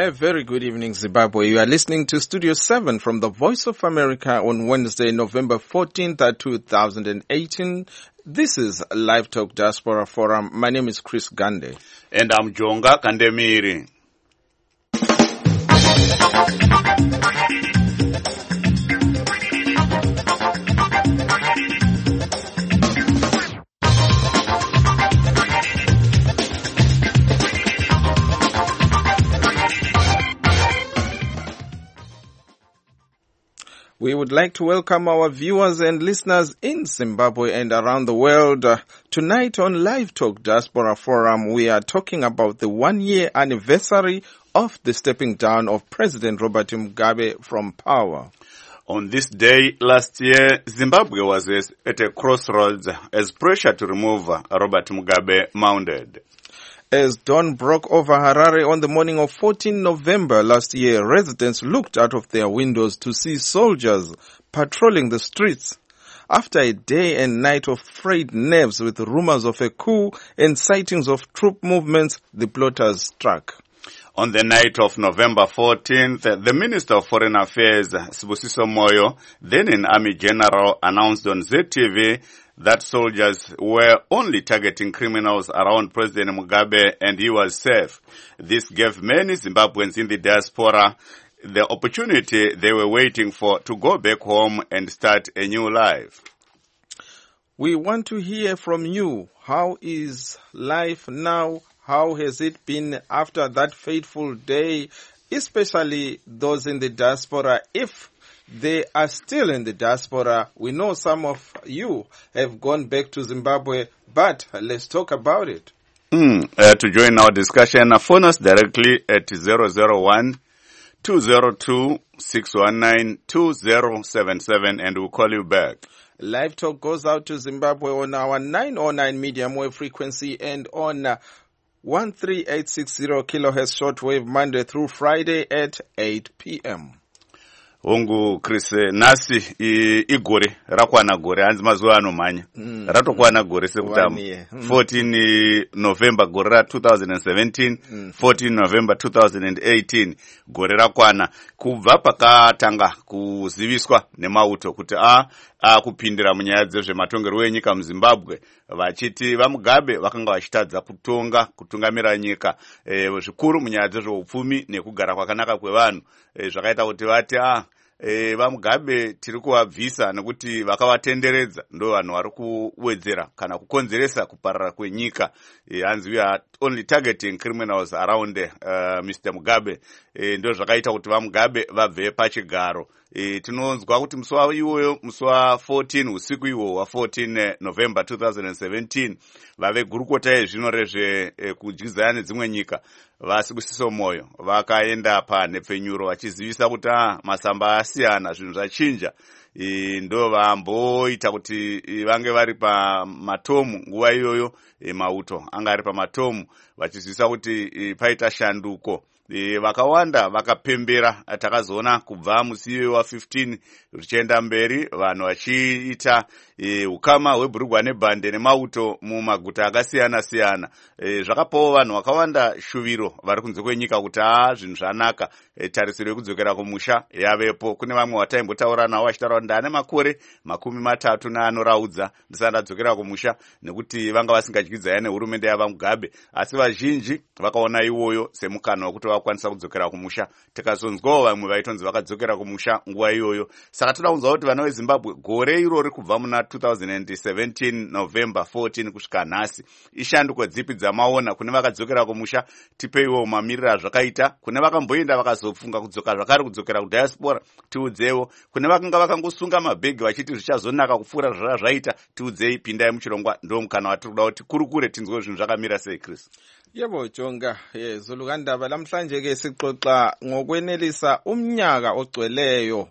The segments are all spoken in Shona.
A very good evening, Zimbabwe. You are listening to Studio 7 from the Voice of America on Wednesday, November 14th, 2018. This is Live Talk Diaspora Forum. My name is Chris Gande. And I'm Jonga Kandemiri. We would like to welcome our viewers and listeners in Zimbabwe and around the world. Tonight on Live Talk Diaspora Forum, we are talking about the 1-year anniversary of the stepping down of President Robert Mugabe from power. On this day last year, Zimbabwe was at a crossroads as pressure to remove Robert Mugabe mounted. As dawn broke over Harare on the morning of 14 November last year, residents looked out of their windows to see soldiers patrolling the streets. After a day and night of frayed nerves with rumors of a coup and sightings of troop movements, the plotters struck. On the night of November 14th, the Minister of Foreign Affairs, Sibusiso Moyo, then an Army General, announced on ZTV that soldiers were only targeting criminals around President Mugabe and he was safe. This gave many Zimbabweans in the diaspora the opportunity they were waiting for to go back home and start a new life. We want to hear from you. How is life now? How has it been after that fateful day, especially those in the diaspora? If they are still in the diaspora, we know some of you have gone back to Zimbabwe, but let's talk about it. To join our discussion, phone us directly at 001-202-619-2077 and we'll call you back. Live Talk goes out to Zimbabwe on our 909 medium wave frequency and on 13860 kilohertz shortwave Monday through Friday at 8 p.m. Hongu Chris nasi igore rakwana gore hanzi mazuva anomhanya ratokwana gore sekutama 14 November gore ra 2017 14 November 2018 gore rakwana kubva pakatanga kuziviswa nemauto kuti kupindira munyaya dzezvematongerwo enyika muZimbabwe vachiti vaMugabe vakanga vachitadza kutungamira nyika zvikuru munyaya dzezveupfumi nekugara kwakanaka kwevanhu zvakaita kuti vati vaMugabe tiri kuvabvisa nekuti vakavatenderedza ndo vanhu vari kuwedzera kana kukonzeresa kuparara kwenyika hanzi we are only targeting criminals around Mr. Mugabe ndo zvakaita kuti vaMugabe vabve pachigaro. Tinonzwa kuti musi iwoyo musi wa 14 usiku iwo wa 14 November 2017 vave gurukota yezvino kudyidzana nedzimwe nyika vaSibusiso Moyo vakaenda panhepfenyuro vachizivisa kuti masamba asiyana zvinhu zvachinja ndo vamboita kuti vange vari pamatomu nguva iyoyo mauto anga ari pamatomu vachizivisa kuti paita shanduko vakawanda vakapembera takazoona kubva musi iyoyo wa15 zvichienda mberi vanhu vachiita ukama hweburugwa nebhande nemauto mumaguta akasiyana siyana zvakapawo vanhu vakawanda shuviro vari kunze kwenyika kuti zvinhu zvanaka tarisiro yekudzokera kumusha yavepo. Kune vamwe wataimbotaura navo vachitaura kuti ndane makore 30 anoraudza ndisati ndadzokera kumusha nekuti vanga vasingadyidzana nehurumende yavaMugabe, asi vazhinji vakaona iwoyo semukana wekuti vakwanisa kudzokera kumusha. Tikazonzwawo vamwe vaitonzi vakadzokera kumusha nguva iyoyo. Saka toda kunzwa kuti vana veZimbabwe gore irori kubva muna 2017 November 14 kusvika nhasi ishanduko dzipi dzamaona kune vakadzokera kumusha? Tipeiwo mamiriro zvakaita kune vakamboenda vakazofunga kudzoka zvakare kudzokera kudiaspora tiudzewo. Kune vakanga vakangosunga mabhegi vachiti zvichazonaka kupfuura zvaita tiudzei. Pindai muchirongwa ndo mukana watiri kuda kuti kurukure tinzwe zvinhu zvakamira sei. Chris Yebo Jonga, Zulukandaba namhlanje ke sixoxa ngokwenelisa umnyaka ogcweleyo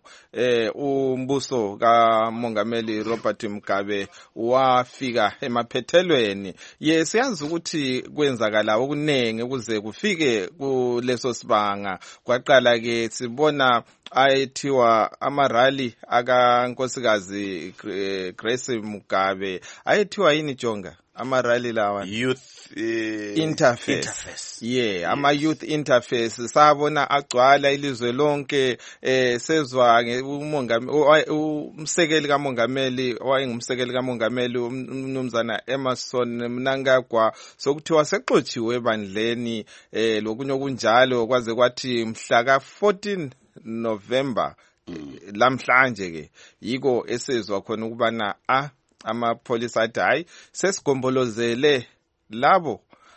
umbuso kaMongameli Robert Mugabe wafika emaphethelweni. Siyazi ukuthi kwenzakala okunenge kuze kufike kuleso sibanga. Kwaqala ke sibona ayethiwa amarali aka nkosikazi Grace Mugabe ayethiwa yini Jonga? Amarally lawa. Youth Interface. Yeah, ama youth interface sabona agcwala ilizwe lonke sezwa umsekeli kamongameli wayengumsekeli kamongameli umnumzana Emmerson Mnangagwa sokuthiwa sexotshiwe ebandleni lokunye okunjalo kwaze kwathi mhla ka 14 November lamhlanje ke yiko esezwa khona ukubana amapholisa athi hayi sesigombolozele labo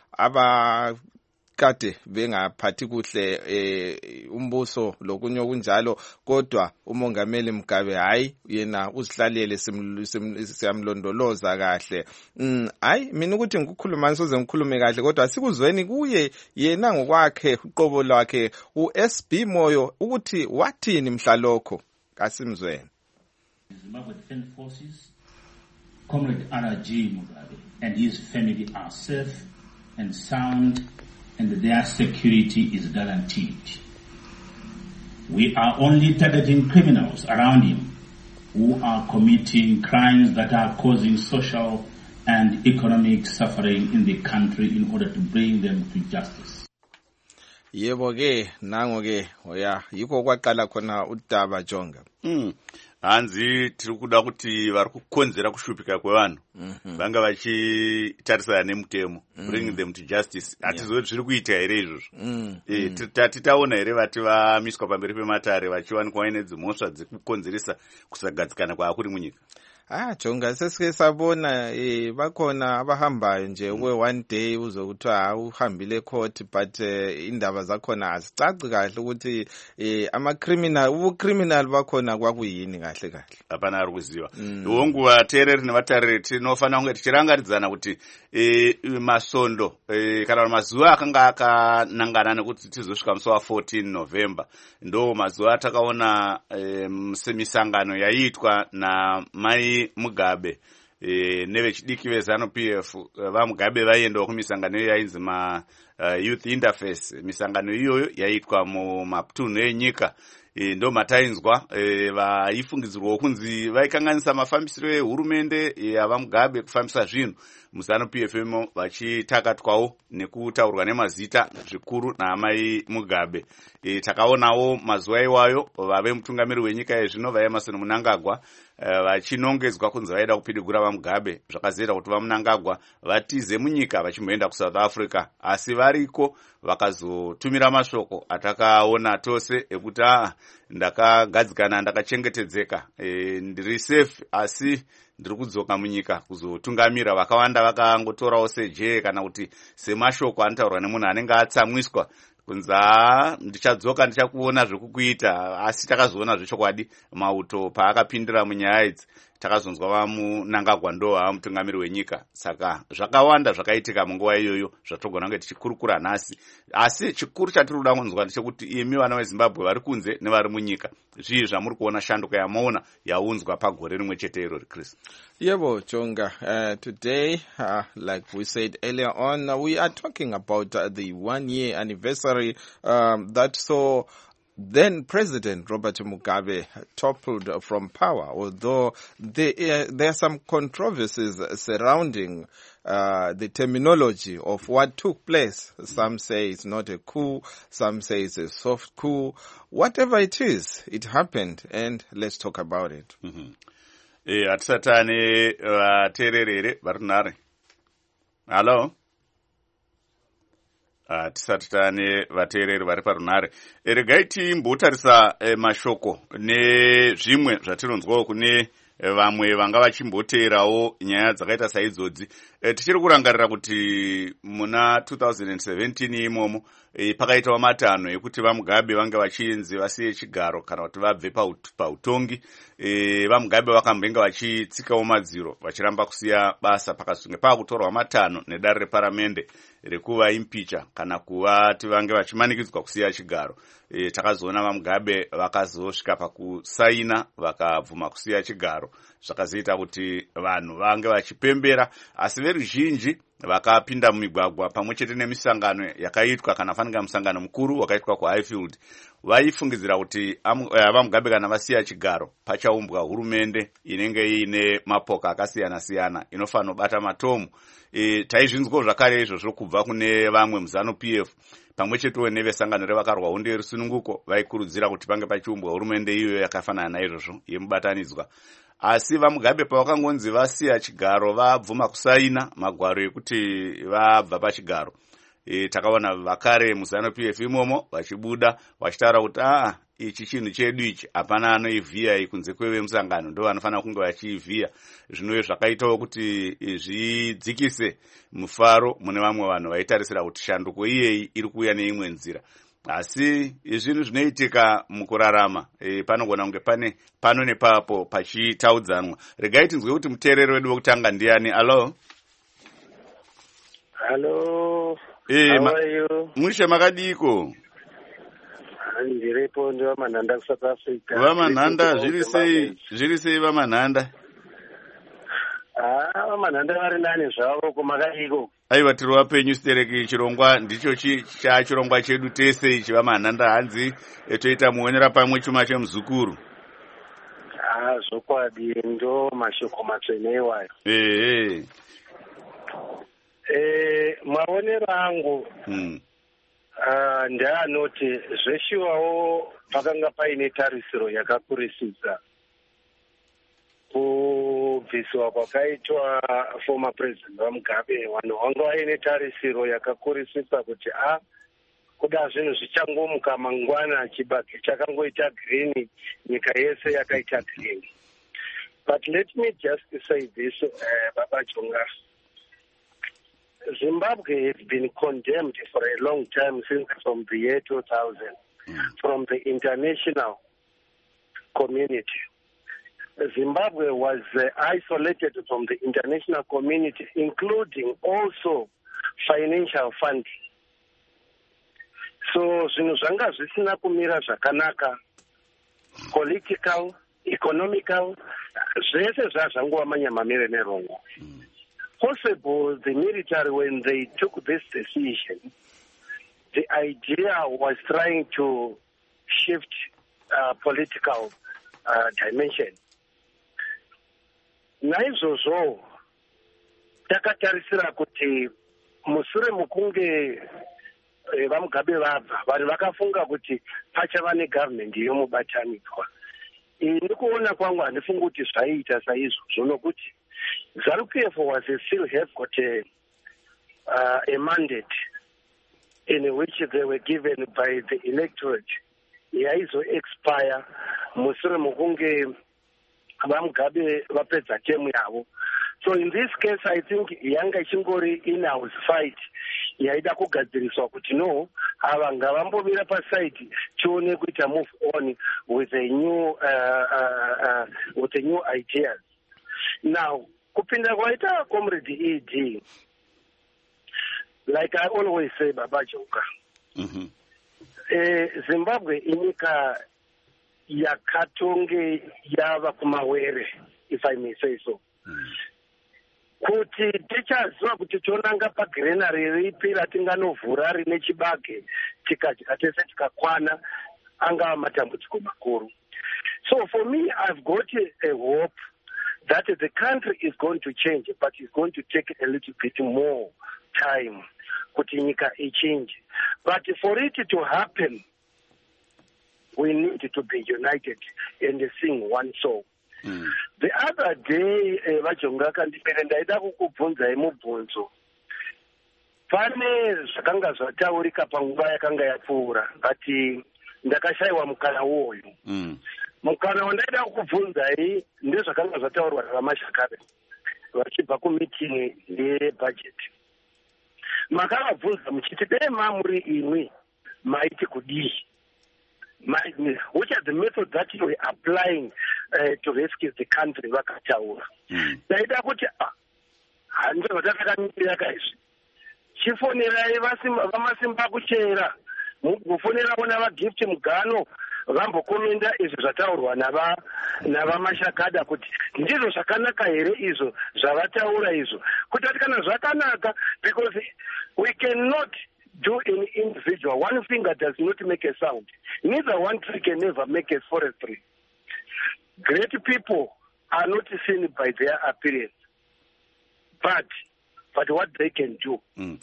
abakade bengaphathi kuhle umbuso lokunye okunjalo kodwa umongameli Mugabe hayi yena uzihlalele siyamlondoloza kahle. Hayi mina ukuthi ngikukhuluma soze ngikhulume kahle kodwa sikuzweni kuye yena ngokwakhe uqobo lwakhe uSB Moyo ukuthi wathini mhlalokho kasimzweni. Zimbabwe Defense Forces, Comrade R.G. Mugabe and his family are safe and sound, and their security is guaranteed. We are only targeting criminals around him who are committing crimes that are causing social and economic suffering in the country in order to bring them to justice. Yebo ke nango ke oya yikho kwaqala khona udaba Jonga. Hanzi tiri kuda kuti vari kukonzera kushupika kwevanhu vanga vachitarisana nemutemo bring them to justice hatizoti zviri kuita here izvozvo tataona here vati vamiswa pamberi pematare vachiwanikwa vaine dzimhosva dzekukonzeresa kusagadzikana kwaakuri munyika. Jonga sesike sabona bakhona abahambayo nje one day uzokuthiwa uhambile court but indaba zakhona azicaci kahle ukuthi ubucriminal bakhona kwakuyini kahle kahle. Hapana ari kuziva. Hongu vateereri nevatariri tinofanira kunge tichirangaridzana kuti masondo kana mazuva akanga akanangana nekuti tizosvika musi wa14 November ndo mazuva atakaona semisangano yaiitwa namai Mugabe nevechidiki vezanu PF vaMugabe vaiendawo kumisangano iyo yainzi youth interface. Misangano iyoyo yaiitwa mumatunhu enyika ndo matainzwa vaifungidzirwa kunzi vaikanganisa mafambisiro ehurumende yavaMugabe kufambisa zvinhu muzanu PF vachitakatwawo nekutaurwa nemazita zvikuru naamai Mugabe. Takaonawo mazuva iwayo vave mutungamiri wenyika yezvino vaEmmerson Mnangagwa vachinongedzwa kunzi vaida kupidigura vaMugabe zvakazoita kuti vaMnangagwa vatize munyika vachimboenda kuSouth Africa, asi variko vakazotumira mashoko atakaona tose ekuti ndakagadzikana ndakachengetedzeka ndiri safe asi ndiri kudzoka munyika kuzotungamira. Vakawanda vakangotorawo seje kana kuti semashoko anotaurwa nemunhu anenge atsamwiswa kunzi ndichadzoka ndichakuona zvekukuita, asi takazoona zvechokwadi mauto paakapindira munyaya idzi takazonzwa vaMnangagwa ndo mutungamiri wenyika. Saka zvakawanda zvakaitika munguva iyoyo zvatogona kunge tichikurukura nhasi, asi chikuru chatiri kuda kunzwa ndechekuti imi vana veZimbabwe vari kunze nevari munyika zvii zvamuri kuona shanduko yamaona yaunzwa pagore rimwe chete irori Chris? Yebo Jonga, today like we said earlier on we are talking about the 1-year anniversary that saw then President Robert Mugabe toppled from power, although there are some controversies surrounding the terminology of what took place. Some say it's not a coup, some say it's a soft coup. Whatever it is, it happened, and let's talk about it. Atisatane vateereri vari runhare. Hello? Tisati tane vateereri vari parunhare. Regai timbotarisa mashoko nezvimwe zvatinonzwawo kune vamwe vanga vachimboteerawo nyaya dzakaita saidzodzi. Tichiri kurangarira kuti muna 2017 imomo pakaitawo matanho ekuti vaMugabe vange vachinzi vasiye chigaro kana kuti vabve pautongi. VaMugabe vakambenga vachitsikawo madziro vachiramba kusiya basa pakazonge pakutorwa matanho nedare reparamende rekuva impicha kana kuvati vange vachimanikidzwa kusiya chigaro. Takazoona vaMugabe vakazosvika pakusaina vakabvuma kusiya chigaro, zvakazoita kuti vanhu vange vachipembera, asi veruzhinji vakapinda mumigwagwa pamwe chete nemisangano yakaitwa, kana fanika musangano mukuru wakaitwa kuHighfield, vaifungidzira kuti vaMugabe kana vasiya chigaro pachaumbwa hurumende inenge ine mapoka akasiyana-siyana inofanira kubata matomu. Taizvinzwawo zvakare izvozvo kubva kune vamwe muZanu-PF pamwe chetewo nevesangano revakarwa hondo yerusununguko, vaikurudzira kuti pange pachiumbwa hurumende iyoyo yakafanana naizvozvo yemubatanidzwa. Asi vaMugabe pavakangonzi vasiya chigaro vabvuma kusaina magwaro ekuti vabva pachigaro, takaona vakare muZanu-PF imomo vachibuda vachitaura kuti ichi chinhu chedu ichi hapana anoivhiya kunze kwevemusangano, ndo vanofanira kunge vachiivhiya. Zvinova zvakaitawo kuti zvidzikise mufaro mune vamwe vanhu vaitarisira kuti shanduko iyeyi iri kuuya neimwe nzira. Asi zvinhu zvinoitika mukurarama, panogona kunge pane pano nepapo pachitaudzanwa. Regai tinzwe kuti muteereri wedu wekutanga ndiani. Alo. Hello. How are you? Mushe makadiko? Ndiripo ndi vamanhanda ku South Africa. Vamanhanda zviri sei vamanhanda? Vamanhanda vari nani zvavo kumakadiko. Aiwa, tiri wapenyu stereki. Chirongwa ndicho chirongwa chedu tese ichi vamanhanda, hanzi toita muonera pamwe chuma chemuzukuru. Zvokwadi ndo mashoko matsvene iwayo. Maonero angu ndeanoti zveshiwawo pakanga paine tarisiro yakakurisisa kubvisiwa kwakaitwa former president vaMugabe. Vanhu vanga vaine tarisiro yakakurisisa kuti kuda zvinhu zvichangomuka mangwana, chibage chakangoita green, nyika yese yakaita green. But let me just say this, Baba Chonga. Zimbabwe has been condemned for a long time, since from the year 2000, from the international community. Zimbabwe was isolated from the international community, including also financial funding. So zvinhu zvanga zvisina kumira zvakanaka, political, economical, zvese zvazvangova manyamamire nerongo. Possible the military, when they took this decision, the idea was trying to shift political dimension. Naizvozvo takatarisira kuti mushure mukunge vaMugabe vabva, vanhu vakafunga kuti pachava negovernment yomubatanidzwa. Ndikuona kwangu handifungi kuti zvaiita saizvozvo, nokuti ZANU-PF was still have got a mandate in which they were given by the electorate. Yaizo expire mushure mukunge vaMugabe vapedza term yavo. So in this case, I think yanga ichingori in-house fight yaida kugadziriswa kuti no, ava ngavambomira paside tione kuita move on with a new ideas. Now, kupinda kwaita Comrade ED, like I always say, Baba Joka, Zimbabwe inyika yakatonge yava kumawere, if I may say so. Kuti tichaziva kuti tonanga pagrenari ripi ratinganovhura rine chibage tikadya tese tikakwana, angava matambudziko makuru. So for me, I've got a hope that the country is going to change, but it's going to take a little bit more time kuti nyika ichange. But for it to happen, we need to be united and sing one song. The other day, Vajonga kandipere ndaida kukubvunzai mubvunzo. Pane zvakanga zvataurika panguva yakanga yapfuura, but ndakashaiwa mukana uwoyu. Mukana wandaida kukubvunzai ndezvakanga zvataurwa naMashakare vachibva kumeeting yebudget. Makavabvunza muchiti dai mamuri imwi maiti kudii? Which are the methods that you are applying to rescue the country vakataura. Ndaida kuti handizvo takamirira kaizvi. Chifonerai vamasimba kuchera, mugofonera vona vagift mugano vambokomenda izvo zvataurwa navamashakada kuti ndizvo zvakanaka here izvo zvavataura izvo, kutati kana zvakanaka, because we cannot do an individual. One finger does not make a sound. Neither one tree can never make a forestry. Great people are not seen by their appearance, but what they can do.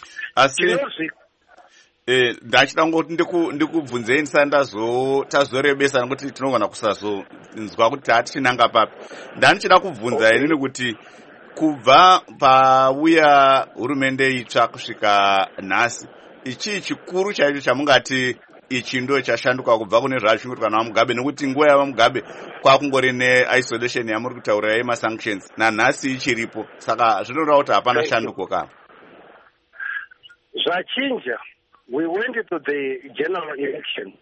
Ndachida ngoti ndikubvunzei tazorebesa nokuti tinogona kusazonzwa kuti tatichinanga papi. Ndanichida kubvunza inini kuti kubva pauya hurumende itsva kusvika nhasi, ichi chikuru chaicho chamungati ichi ndo chashanduka kubva kune zvashunguruka naMugabe, nekuti nguva yavaMugabe kwakungori neisolation yamuri kutaura yemasanctions, nanhasi ichiripo. Saka zvinoreva kuti hapana shanduko ka zvachinja. We went to the general election.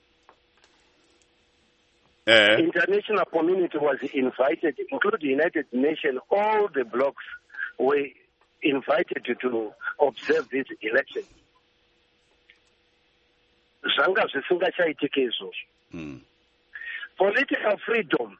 International community was invited, including the United Nations. All the blocs were invited to observe this election. Zvanga zvisingachaitika izvozvo. Political freedom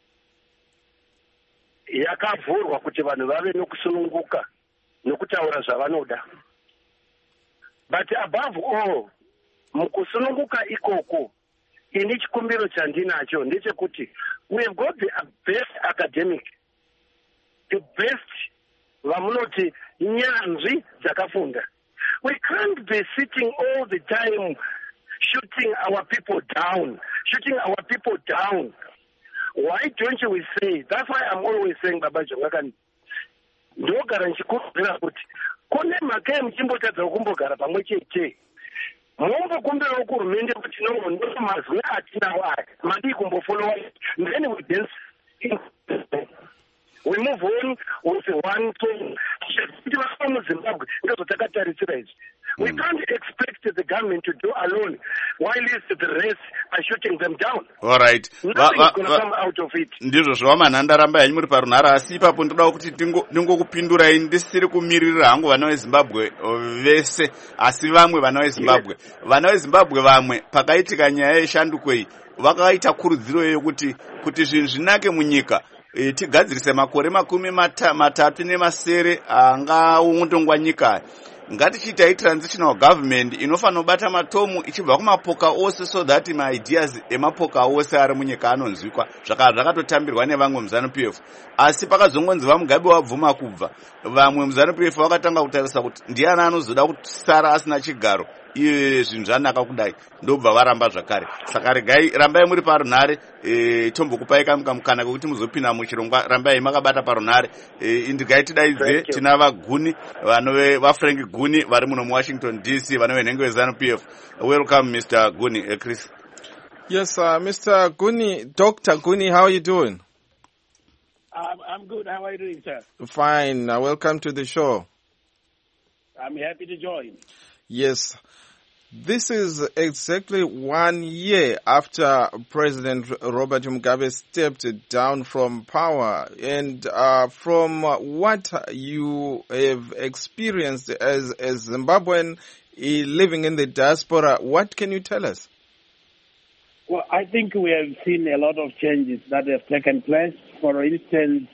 yakavhurwa kuti vanhu vave nokusununguka nokutaura zvavanoda. But above all, mukusununguka ikoko, ini chikumbiro chandinacho ndechekuti we have got the best academic, the best vamunoti nyanzvi dzakafunda. We can't be sitting all the time shooting our people down. Why don't you say? That's why I'm always saying, Baba Jongakani, ndogara nchikumbira kuti kune mhaka yemuchimbotadza kumbogara pamwe chete. Mombokumbirawo kuhurumende kuti ndo mazwi atinawo aya mandi kumbofolowa, then we dance. We move on with one song. We can't expect the government to do alone while the rest are shooting them down. All right. Nothing is going to come out of it. Ndizvo zvavamanhanda ramba yanyu muri parunhare, asi ipapo ndoda kuti ndingokupindurai ndisiri kumirira hangu vana veZimbabwe vese, asi vamwe vana veZimbabwe. Vana veZimbabwe vamwe pakaitika nyaya yeshanduko iyi vakaita kurudziro yokuti zvinhu zvinake munyika. Tigadzirise makore 30 angaungotongwa nyika. Ngatichiitai transitional government inofanira kubata matomu ichibva kumapoka ose, so that my ideas emapoka ose ari munyika anonzwikwa. Zvakatotambirwa nevamwe muZANU-PF, asi pakazongonzi vaMugabe wabvuma kubva, vamwe muZANU-PF vakatanga kutarisa kuti ndiani anozoda kusara asina chigaro. Iye zvinhu zvanaka kudai, ndobva varamba zvakare. Saka regai rambai muri parunhare, tombokupai kamukana kekuti muzopinda muchirongwa. Rambai makabata parunhare. Indigai tidaidze tina vaGuni, vaFrank Guni vari muno muWashington DC, vano venhenge veZANU-PF. Welcome Mr. Guni. Chris. Yes, Mr. Guni, Dr. Guni, how are you doing? I'm good. How are you doing, sir? Fine. Welcome to the show. I'm happy to join. Yes. This is exactly 1 year after President Robert Mugabe stepped down from power. And from what you have experienced as Zimbabwean living in the diaspora, what can you tell us? Well, I think we have seen a lot of changes that have taken place. For instance,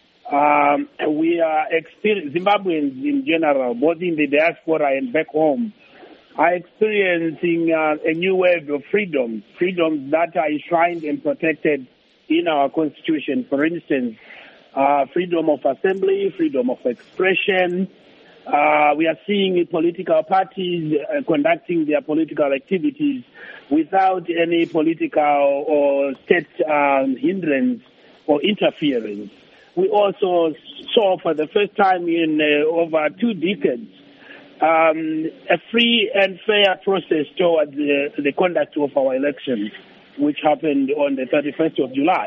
we are Zimbabweans in general, both in the diaspora and back home, are experiencing a new wave of freedoms that are enshrined and protected in our constitution. For instance, freedom of assembly, freedom of expression. We are seeing political parties conducting their political activities without any political or state hindrance or interference. We also saw for the first time in over 2 decades a free and fair process towards the conduct of our elections, which happened on the 31st of July.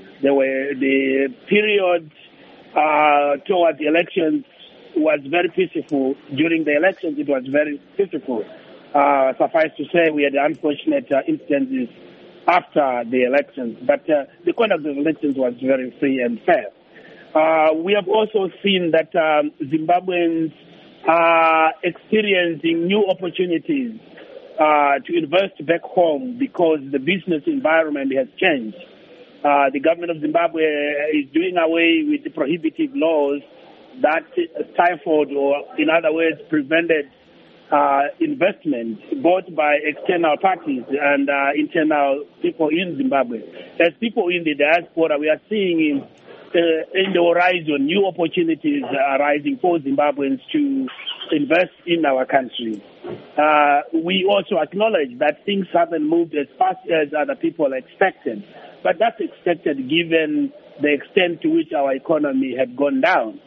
The period towards the elections was very peaceful. During the elections, it was very peaceful. Suffice to say, we had unfortunate instances after the elections, but the conduct of elections was very free and fair. We have also seen that Zimbabweans are experiencing new opportunities to invest back home because the business environment has changed. The government of Zimbabwe is doing away with the prohibitive laws that stifled, or in other words, prevented investment both by external parties and internal people in Zimbabwe. As people in the diaspora, we are seeing in the horizon new opportunities arising for Zimbabweans to invest in our country. We also acknowledge that things haven't moved as fast as other people expected, but that's expected given the extent to which our economy had gone down.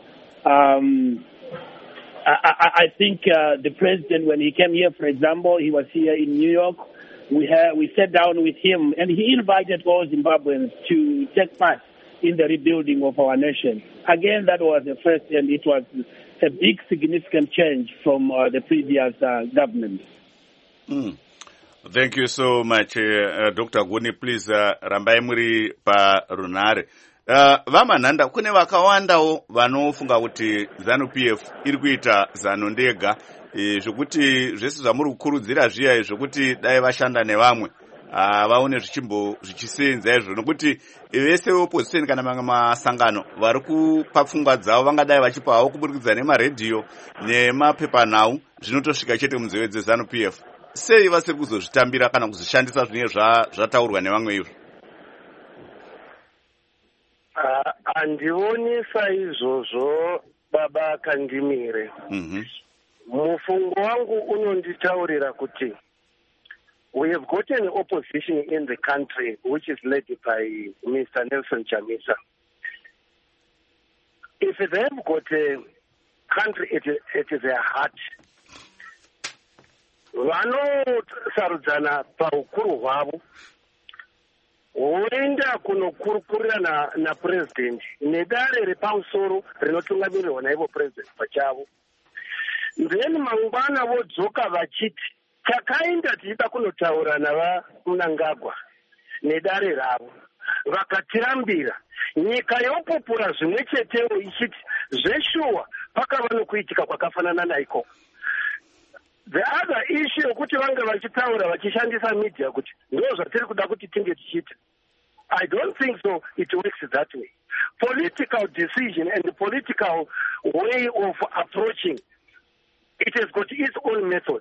I think the president, when he came here, for example, he was here in New York. We sat down with him, and he invited all Zimbabweans to take part in the rebuilding of our nation. Again, that was the first, and it was a big, significant change from the previous government. Thank you so much, Dr. Guni. Please, rambai muri parunare. Vamanhanda kune vakawandawo vanofunga kuti ZANU-PF iri kuita zano ndega, zvokuti zvese zvamuri kukurudzira zviya zvokuti dai vashanda nevamwe vaone zvichisenza izvo, nokuti vese opposition kana mamwe masangano vari kupa pfungwa dzavo vangadai vachipawo kuburikidza nemaredhiyo nemapepanhau zvinotosvika chete munzeve dzeZANU-PF. Sei vasiri kuzozvitambira kana kuzvishandisa zvinenge zvataurwa nevamwe izvo? Handioni saizvozvo baba Kandimire. Mufungo wangu unonditaurira kuti we have got an opposition in the country which is led by Mr. Nelson Chamisa. If they have got a country at their heart, vanosarudzana paukuru hwavo voenda kunokurukurira na president nedare repamusoro rinotungamirirwa naivo president pachavo. Then mangwana vodzoka vachiti takaenda tichida kunotaura navaMnangagwa nedare ravo, vakatirambira. Nyika yopupura zvimwe chetewo ichiti zveshuwa pakava nokuitika kwakafanana naiko. The other issue yokuti vanga vachitaura vachishandisa media kuti ndo zvatiri kuda kuti tinge tichita, I don't think so it works that way. Political decision and the political way of approaching, it has got its own methods.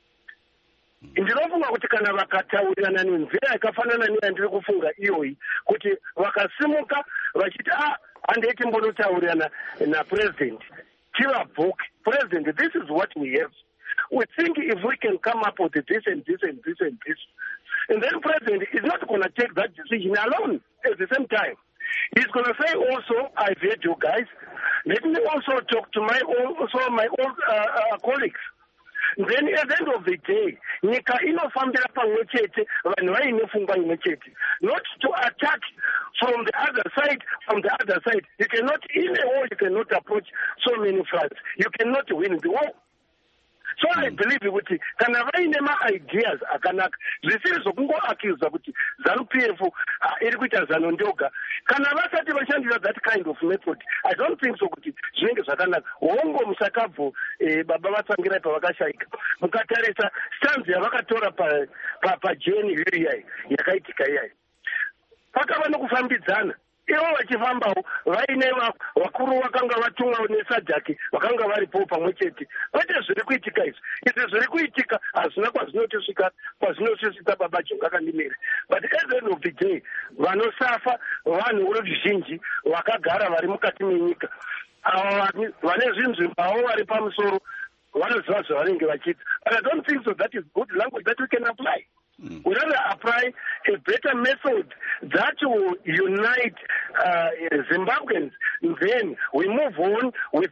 Ndinofunga kuti kana vakataurirana nenzira yakafanana neyandiri kufunga iyoyi, kuti vakasimuka vachiti handeiti mbonotaurirana napresident, tivabhuke president, this is what we have. We think if we can come up with this and this and this and this, and then president is not going to take that decision alone at the same time. He's going to say also, I've heard you guys, let me also talk to my old colleagues. Then at the end of the day, nyika inofambira pamwe chete, vanhu vaine pfungwa imwe chete, not to attack from the other side. From the other side, you cannot, in a war, you cannot approach so many fronts. You cannot win the war. So I believe kuti kana vaine ma-ideas akanaka, zvisiri zvokungoaccuse kuti ZANU-PF iri kuita zano ndoga, kana vasati vashandisa that kind of method, I don't think so kuti zvinenge zvakanaka. Hongo musakabvu baba vatsangirai pavakashaika, mukatarisa stanzi yavakatora pajeni hiri yai yakaitika iyai, pakava nokufambidzana. Ivo vachifambawo vaine vakuru vakanga vatumwa nesadhaki vakanga varipo pamwe chete. Kwete zviri kuitika izvi. Izvi zviri kuitika hazvina kwazvinosvika baba Jonga Kandimire. But at the end of the day, vanosafa vanhu veruzhinji vakagara vari mukati menyika. Ava vane zvinzvimbawo vari pamusoro vanoziva zvavanenge vachiita. But I don't think so that is good language that we can apply. We rather apply a better method that will unite Zimbabweans. Then we move on with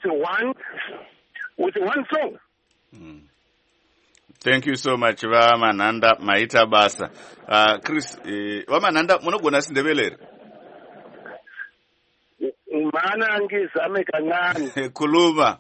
one song. Thank you so much, Vamanhanda Maita Basa. Chris, Vamanhanda, munogona sindebelere? Mana ngizame kancane. Khuluma.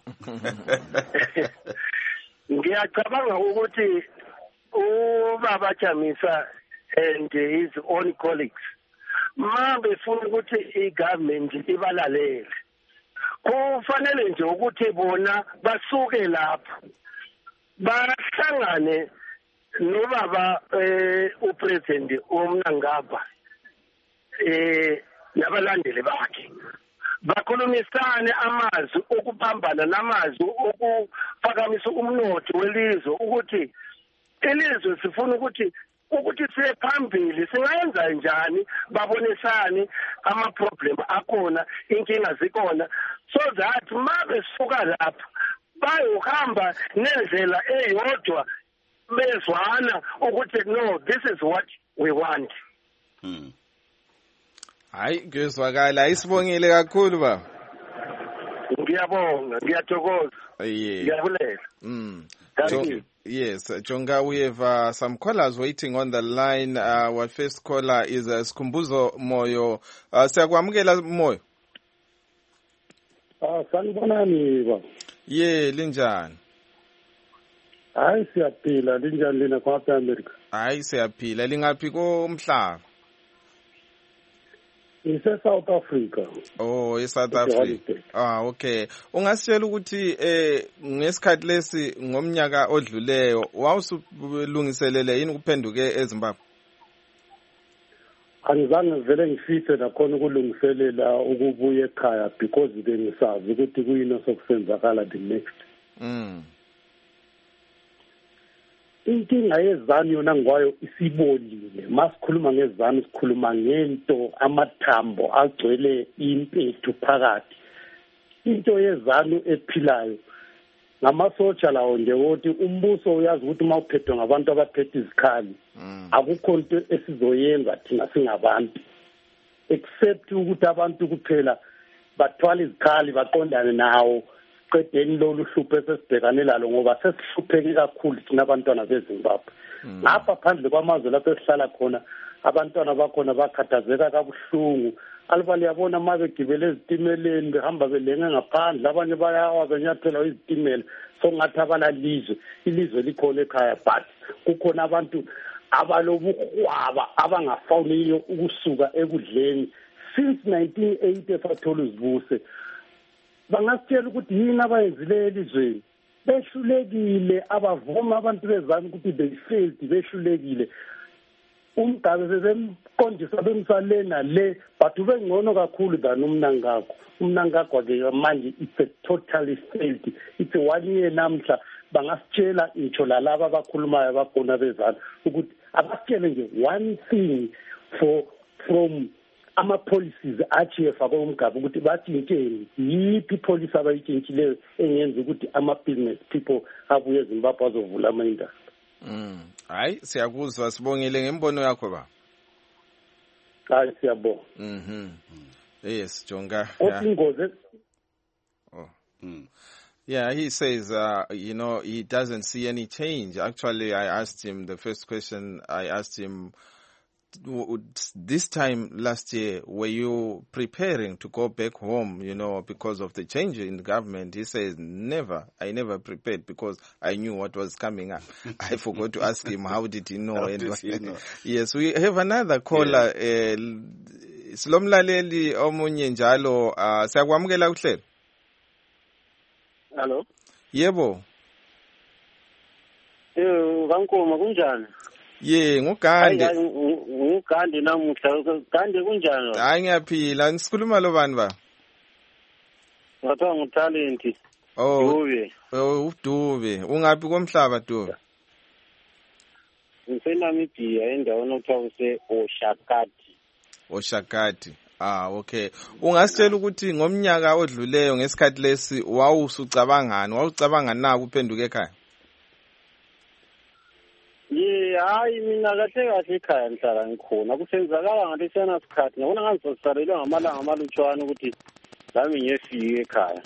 Ngiyacabanga ukuthi Baba Chamisa and his own colleagues befuna ukuthi i-government ibalalele, kufanele nje ukuthi bona basuke lapho bahlangane nobaba upresident uMnangagwa nabalandeli bakhe bakhulumisane amazwi okuphambana namazwi okuphakamisa umnotho welizwe ukuthi ilizwe sifuna ukuthi siye phambili singayenza njani babonisane ama-problem akhona inkinga zikhona so that mabe suka lapho bayohamba nendlela eyodwa bezwana ukuthi no this is what we want. Hayi kuyezwakala ayisibongile kakhulu baba. Ngiyabonga ngiyathokoza. Ngiyabulela. Thank you. Yes, Jonga, we have some callers waiting on the line. Our first caller is Skhumbuzo Moyo. Siyakwamukela Moyo. Sanibonani ba. Linjani? Hayi siyaphila, linjani lina kwa America? Hayi siyaphila, lingaphi komhlaba? Ise South Africa. Oh, South Africa. Okay. Ungasitshela ukuthi ngesikhathi lesi ngomnyaka odluleyo wawusulungiselele yini kuphenduke eZimbabwe? Angizange vele ngifise nakhona ukulungiselela ukubuya ekhaya because bengisazi ukuthi kuyini sokusenzakala the next. Inkinga yezanu yona ngwayo isibolile. Masikhuluma ngezanu sikhuluma ngento amathambo agcwele impethu phakathi. Into yezanu ephilayo ngamasotsha lawo nje ukuthi umbuso uyazi ukuthi mawuphethwe ngabantu abaphethe izikhali akukho into esizoyenza thina singabantu except ukuthi abantu kuphela bathwala izikhali baqondane nawo qedeni lolu hlupho esesibhekane lalo ngoba sesihlupheke kakhulu thina abantwana beZimbabwe. Lapha phandle kwamazwe lapho esihlala khona abantwana bakhona bakhathazeka kabuhlungu. Alibali yabona uma begibele ezitimeleni behamba belenge ngaphandle abanye bayawa benyathela izitimela so ngathi abalalizwe ilizwe likhona ekhaya but kukhona abantu abalobuhwaba abangafawuniyo ukusuka ekudleni since 1980 sathola izibuse. Bangasitshela ukuthi yini abayenzile elizweni behlulekile abavuma abantu bezami ukuthi they failed behlulekile. Umgabe bemqondisa bemsalena le but ubengcono kakhulu than uMnangagwa ke manje it's a totally failed. It's a 1 year namhla bangasitshela ngitsho lalaba abakhulumayo abagona bezana ukuthi abasitshele nje one thing from ama-policies achiyefa komgaba ukuthi bathintsheni yiphi policy abayitshintshileyo engenza ukuthi ama-business people abuye eZimbabwe azovula ama-industry. Hayi siyakuzwa sibongile ngembono yakho ba. Hayi siyabonga. Yes Jonga. Yeah, he says, he doesn't see any change. Actually, I asked him, the first question I asked him, this time last year, were you preparing to go back home, because of the change in the government? He says, never. I never prepared because I knew what was coming up. I forgot to ask him, how did he know? Yes, we have another caller. Silomlaleli omunye njalo, siyakwamukela kuhlelo. Hello. Yebo. Kankoma kunjani? Ngugande. Ngugande namuhla. Gande kunjani? Hayi ngiyaphila. Ngisikhuluma lo bani ba? Ngathiwa nguTalent. Dube. Udube. Ungaphi komhlaba Dube? NgiseNamibia endaweni okuthiwa kuse Oshakati. Okay. Ungasitshela ukuthi ngomnyaka odluleyo ngesikhathi lesi wawucabanga na kuphenduka ekhaya? Hayi mina kahle ekhaya ngihlala ngikhona kusenzakala ngathi sena sikhathi ngabona ngazosarelwe ngamalanga amalutshwana ukuthi lami ngiyefika ekhaya.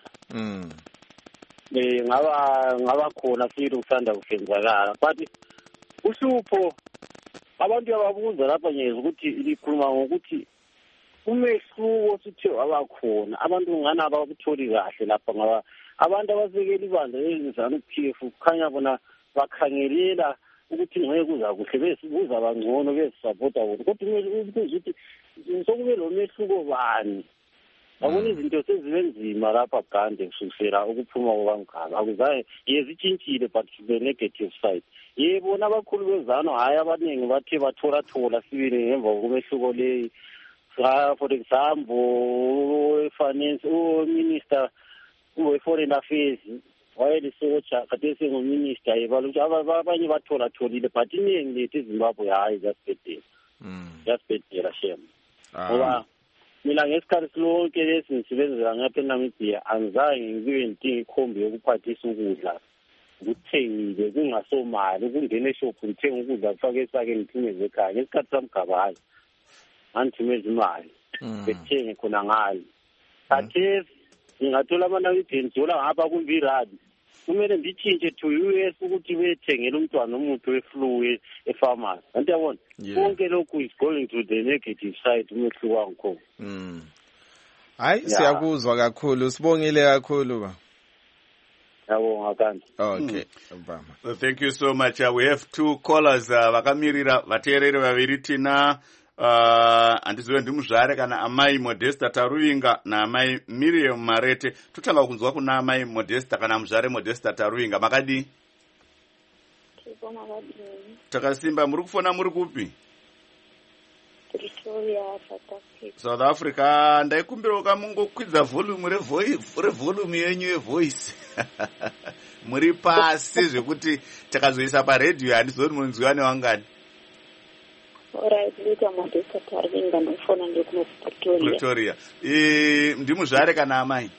Ngaba khona futhi usanda kusenzakala but uhlupho abantu ababuza lapha ngeze ukuthi likhuluma ngokuthi umehluko sithi abakhona abantu ngana abakutholi kahle lapha ngoba abantu abasekela ibandla lezizana uPF kukhanya bona bakhangelela ukuthi ngeke kuza kuhle besibuza abangcono besupporta bona kodwa ukuthi sokube lo mehluko bani yabona izinto sezibe nzima lapha Gande kusukela ukuphuma kwaMgabe akuzange yezitshintshile but the negative side. Yebo nabakhulu bezano hayi abaningi bathe bathola sibili ngemva komehluko leyi. For example, finance minister we-foreign affairs wayelisosha khathesi nguminister yebalutho abanye batholile but iningi lethu eZimbabwe hayi jasibhedela shem. Ngoba mina ngesikhathi silonke lesi ngisebenzela ngapha eNamibia angizange ngibe inkinga ikhombi yokuphathisa ukudla kuthengile kungasomali ukungena eshop ngithenga ukudla kufake esake ngithumeze ekhaya ngesikhathi samGabayi ngithumeza imali bethenge khona ngalo khathesi ngingathola amanamibia dola ngapha kumbiradi kumele nditshintshe to US ukuthi bethengele umntwana umuthi weflu efamasi kanti yabona konke lokhu is going to the negative side umehluko wangikhona. Hayi siyakuzwa kakhulu sibongile kakhulu ba. Yabonga kanti. Okay. Well, thank you so much. We have two callers vakamirira vateereri vaviri tina handizive ndimuzvare kana amai Modesta Taruinga naamai Miriam Marete. Totanga kunzwa kuna amai Modesta kana muzvare Modesta Taruinga. Makadi? Takasimba. Muri kufona muri kupi? Pretoria, South Africa. Ndaikumbira kamungokwidza volume revolume yenyu yevoice. Muri pasi zvekuti takazoisa paredhiyo handizoti munonzwiwa nevangani. Alright, Lita Modesta Taruinga ndofona ndikuno Pretoria. Ndimuzvare kana amai?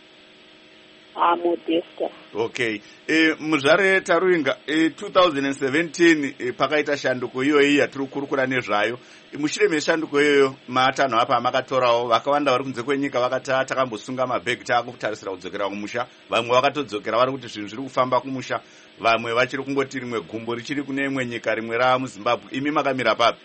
Modesta. Okay. Muzvare Taruinga 2017 pakaita shanduko iyoyi yatiri kukurukura nezvayo. Mushure meshanduko iyoyo matanho apa makatorawo vakawanda vari kunze kwenyika vakati takambosunga mabhegi takutarisira kudzokera kumusha. Vamwe vakatodzokera vari kuti zvinhu zviri kufamba kumusha. Vamwe vachiri kungoti rimwe gumbo richiri kune imwe nyika rimwe ramuZimbabwe. Imi makamira papi?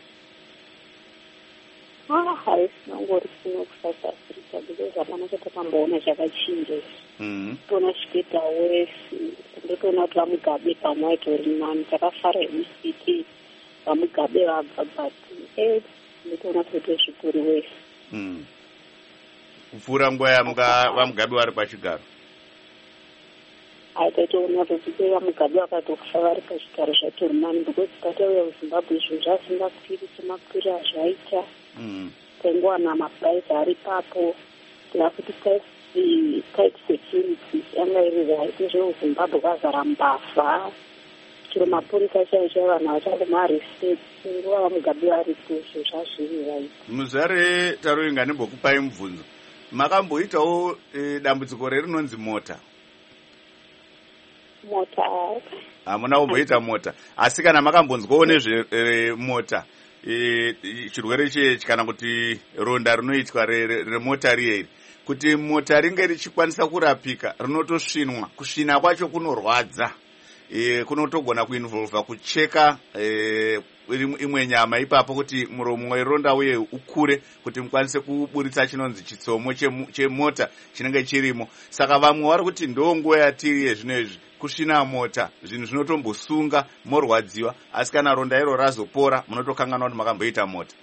Harisina ngori sino kuSouth Africa because hapana chatakamboona chakachinja. Tona chikuita wesi ndotoona kuti vaMugabe pamwe aitori nani takafara ECT vaMugabe vabva but ndotoona kuti zvikuru wesi. Kupfuura nguva vaMugabe vari pachigaro. Aitatoona kuti vaMugabe vakatokufa vari pachigaro zvatori nani because patauya kuZimbabwe izvo zvasingakwiri semakwiri azvaita. Tenguwana mapuraisi ari papo tirakuti tight security yanga iri right zvemuZimbabwe kwazara mbavha chero mapurisa chaicho vanhu vachangomarespect nguva vaMugabe varipo izvo zvazviri right. Muzvare Taruinga ndimbokupai mubvunzo. Makamboitawo dambudziko rinonzi mota? Mota hamuna kumboita mota asi kana makambonzwawo nezvemota chirwere kana kuti ronda rinoitwa remota riyeri kuti mota ringe richikwanisa kurapika rinotosvinwa kusvina kwacho kunorwadza kunotogona kuinvolva kucheka imwe nyama ipapo kuti muromo weronda uye ukure kuti mukwanise kuburitsa chinonzi chitsomo chemota chinenge chirimo. Saka vamwe vari kuti ndonguva yatiri yezvino izvi kusvina mota zvinhu zvinotombosunga morwadziwa asi kana ronda iro razopora munotokanganwa kuti makamboita mota.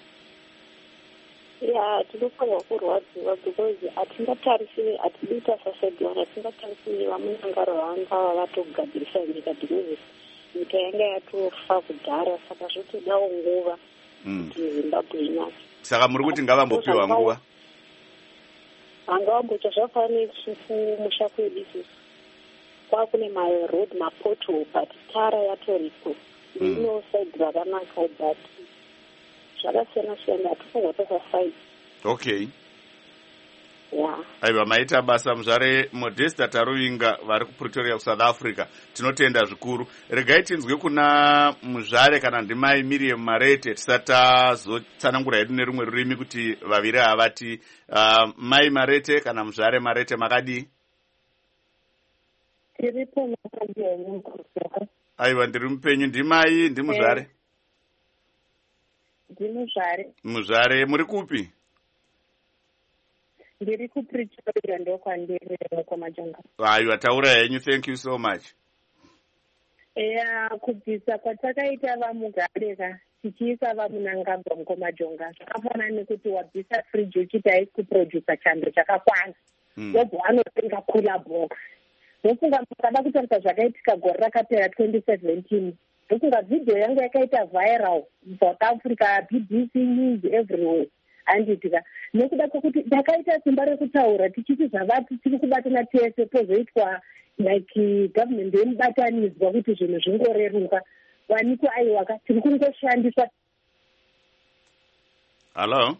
Tinofanirwa kurwadziwa because hatingatarisiri hatiduta sasedwana hatingatarisiri vamunangaro vanga vatogadzirisa nyika because nyika yanga yatofa kudhara saka zvotodawo nguva kuti Zimbabwe inake. Saka muri kuti ngavambopiwa nguva? Vangavamboita zvakafanira kumusha kwedu isusu kwakune maroad mapothole but tara yatoripo ino side rakanaka but zvakasiyana-siyana hatifunga tosasaidi. Okay. Yeah. Aiva maita basa muzvare Modesta Taruinga vari kuPretoria kuSouth Africa. Tinotenda zvikuru. Regai tinzwe kuna muzvare kana ndimai Miriam Marete tisati tazotsanangura hedu nerumwe rurimi kuti vaviri havati. Mai Marete kana muzvare Marete makadi? Tiripo makadi yenyu. Aiva ndiri mupenyu. Ndimai ndimuzvare? Ndimuzvare. Muzvare muri kupi? Ndiri kuPretoria ndokwandiri kwamajanga. Aiwa taura henyu. Thank you so much. kubvisa kwatakaita vamugareka tichiisa vamunangagwa mukomajonga zvakafanana nekuti wabvisa friji uchiti haisi kuprodusa chando chakakwana wobva anotenga cooler box. Ndofunga mukada kutarisa zvakaitika gore rakapera 2017 ndofunga vhidhiyo yangu yakaita viral South Africa, BBC News everywhere. Handitika nekuda kwekuti ndakaita simba rekutaura tichiti zvavati tiri kubatana tese pozoitwa like government yemubatanidzwa kuti zvinhu zvingoreruka wanikwa aiwaka tiri kungoshandiswa. Hello.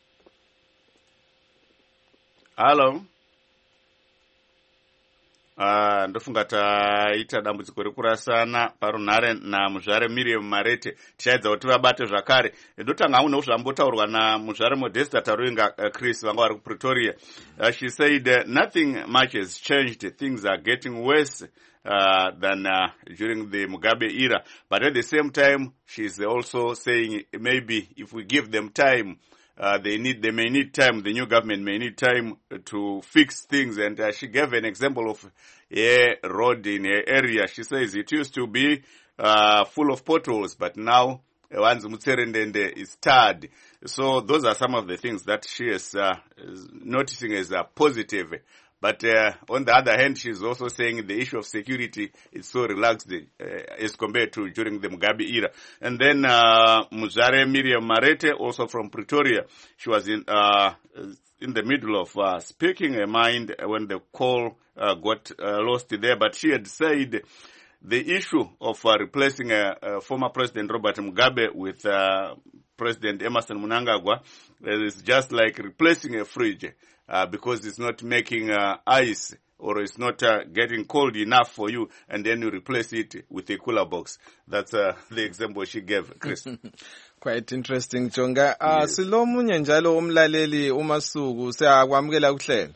Ndofunga taita dambudziko rekurasana parunhare namuzvare Miriam Marete. Tichaedza kuti vabate zvakare. Ndotanga hamuno zvambotaurwa namuzvare Modesta Taruinga Chris vanga vari kuPretoria. She said nothing much has changed. Things are getting worse than during the Mugabe era. But at the same time, she's also saying maybe if we give them time, they may need time. The new government may need time to fix things. And she gave an example of a road in her area. She says it used to be full of potholes, but now Wanzi Mutserendende is tarred. So those are some of the things that she is noticing as positive. But on the other hand, she's also saying the issue of security is so relaxed as compared to during the Mugabe era. And then Muzare Miriam Marete, also from Pretoria, she was in the middle of speaking her mind when the call got lost there. But she had said the issue of replacing former President Robert Mugabe with President Emmerson Mnangagwa is just like replacing a fridge. Because it's not making ice or it's not getting cold enough for you, and then you replace it with a cooler box. That's the example she gave, Chris. Quite interesting, Jonga. Silomunye njalo umlaleli uMasuku siyakwamukela kuhlelo.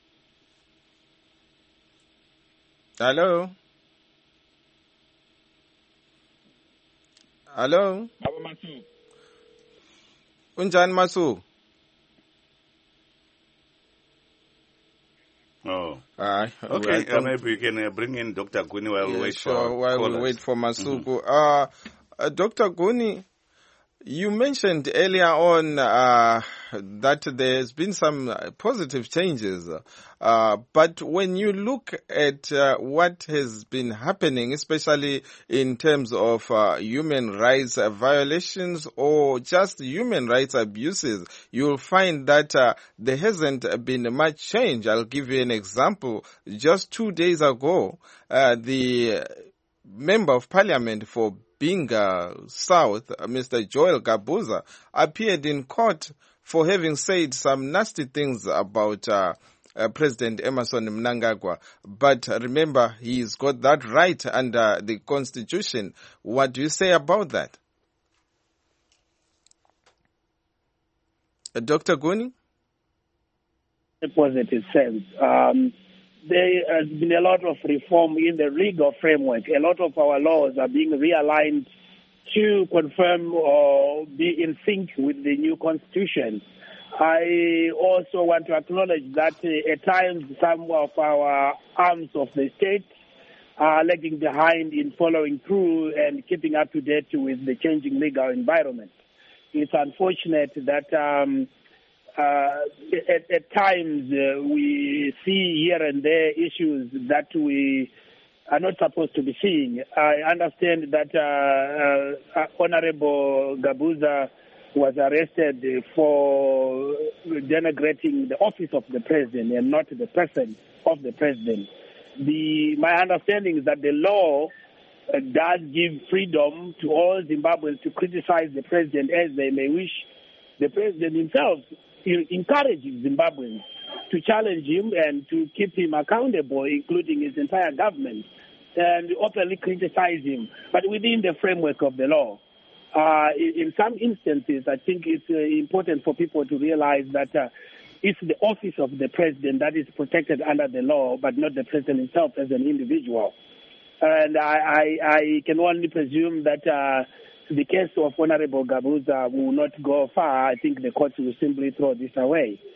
Hello. Baba Masuku. Unjani Masuku? Oh. Okay, maybe we can bring in Dr. Guni while we wait for Masuku. Dr. Guni, you mentioned earlier on that there's been some positive changes. But when you look at what has been happening, especially in terms of human rights violations or just human rights abuses, you'll find that there hasn't been much change. I'll give you an example. Just 2 days ago, the Member of Parliament for Binga South, Mr. Joel Gabuza, appeared in court for having said some nasty things about President Emmerson Mnangagwa. But remember, he's got that right under the Constitution. What do you say about that? Dr. Guni? In a positive sense. There has been a lot of reform in the legal framework. A lot of our laws are being realigned to confirm or be in sync with the new constitution. I also want to acknowledge that at times some of our arms of the state are lagging behind in following through and keeping up to date with the changing legal environment. It's unfortunate that at times we see here and there issues that we are not supposed to be seeing. I understand that Honorable Gabuza was arrested for denigrating the office of the president and not the person of the president. My understanding is that the law does give freedom to all Zimbabweans to criticize the president as they may wish. The president himself encourages Zimbabweans to challenge him and to keep him accountable, including his entire government, and openly criticize him, but within the framework of the law. In some instances, I think it's important for people to realize that it's the office of the president that is protected under the law, but not the president himself as an individual. And I can only presume that the case of Honorable Gabuza will not go far. I think the courts will simply throw this away.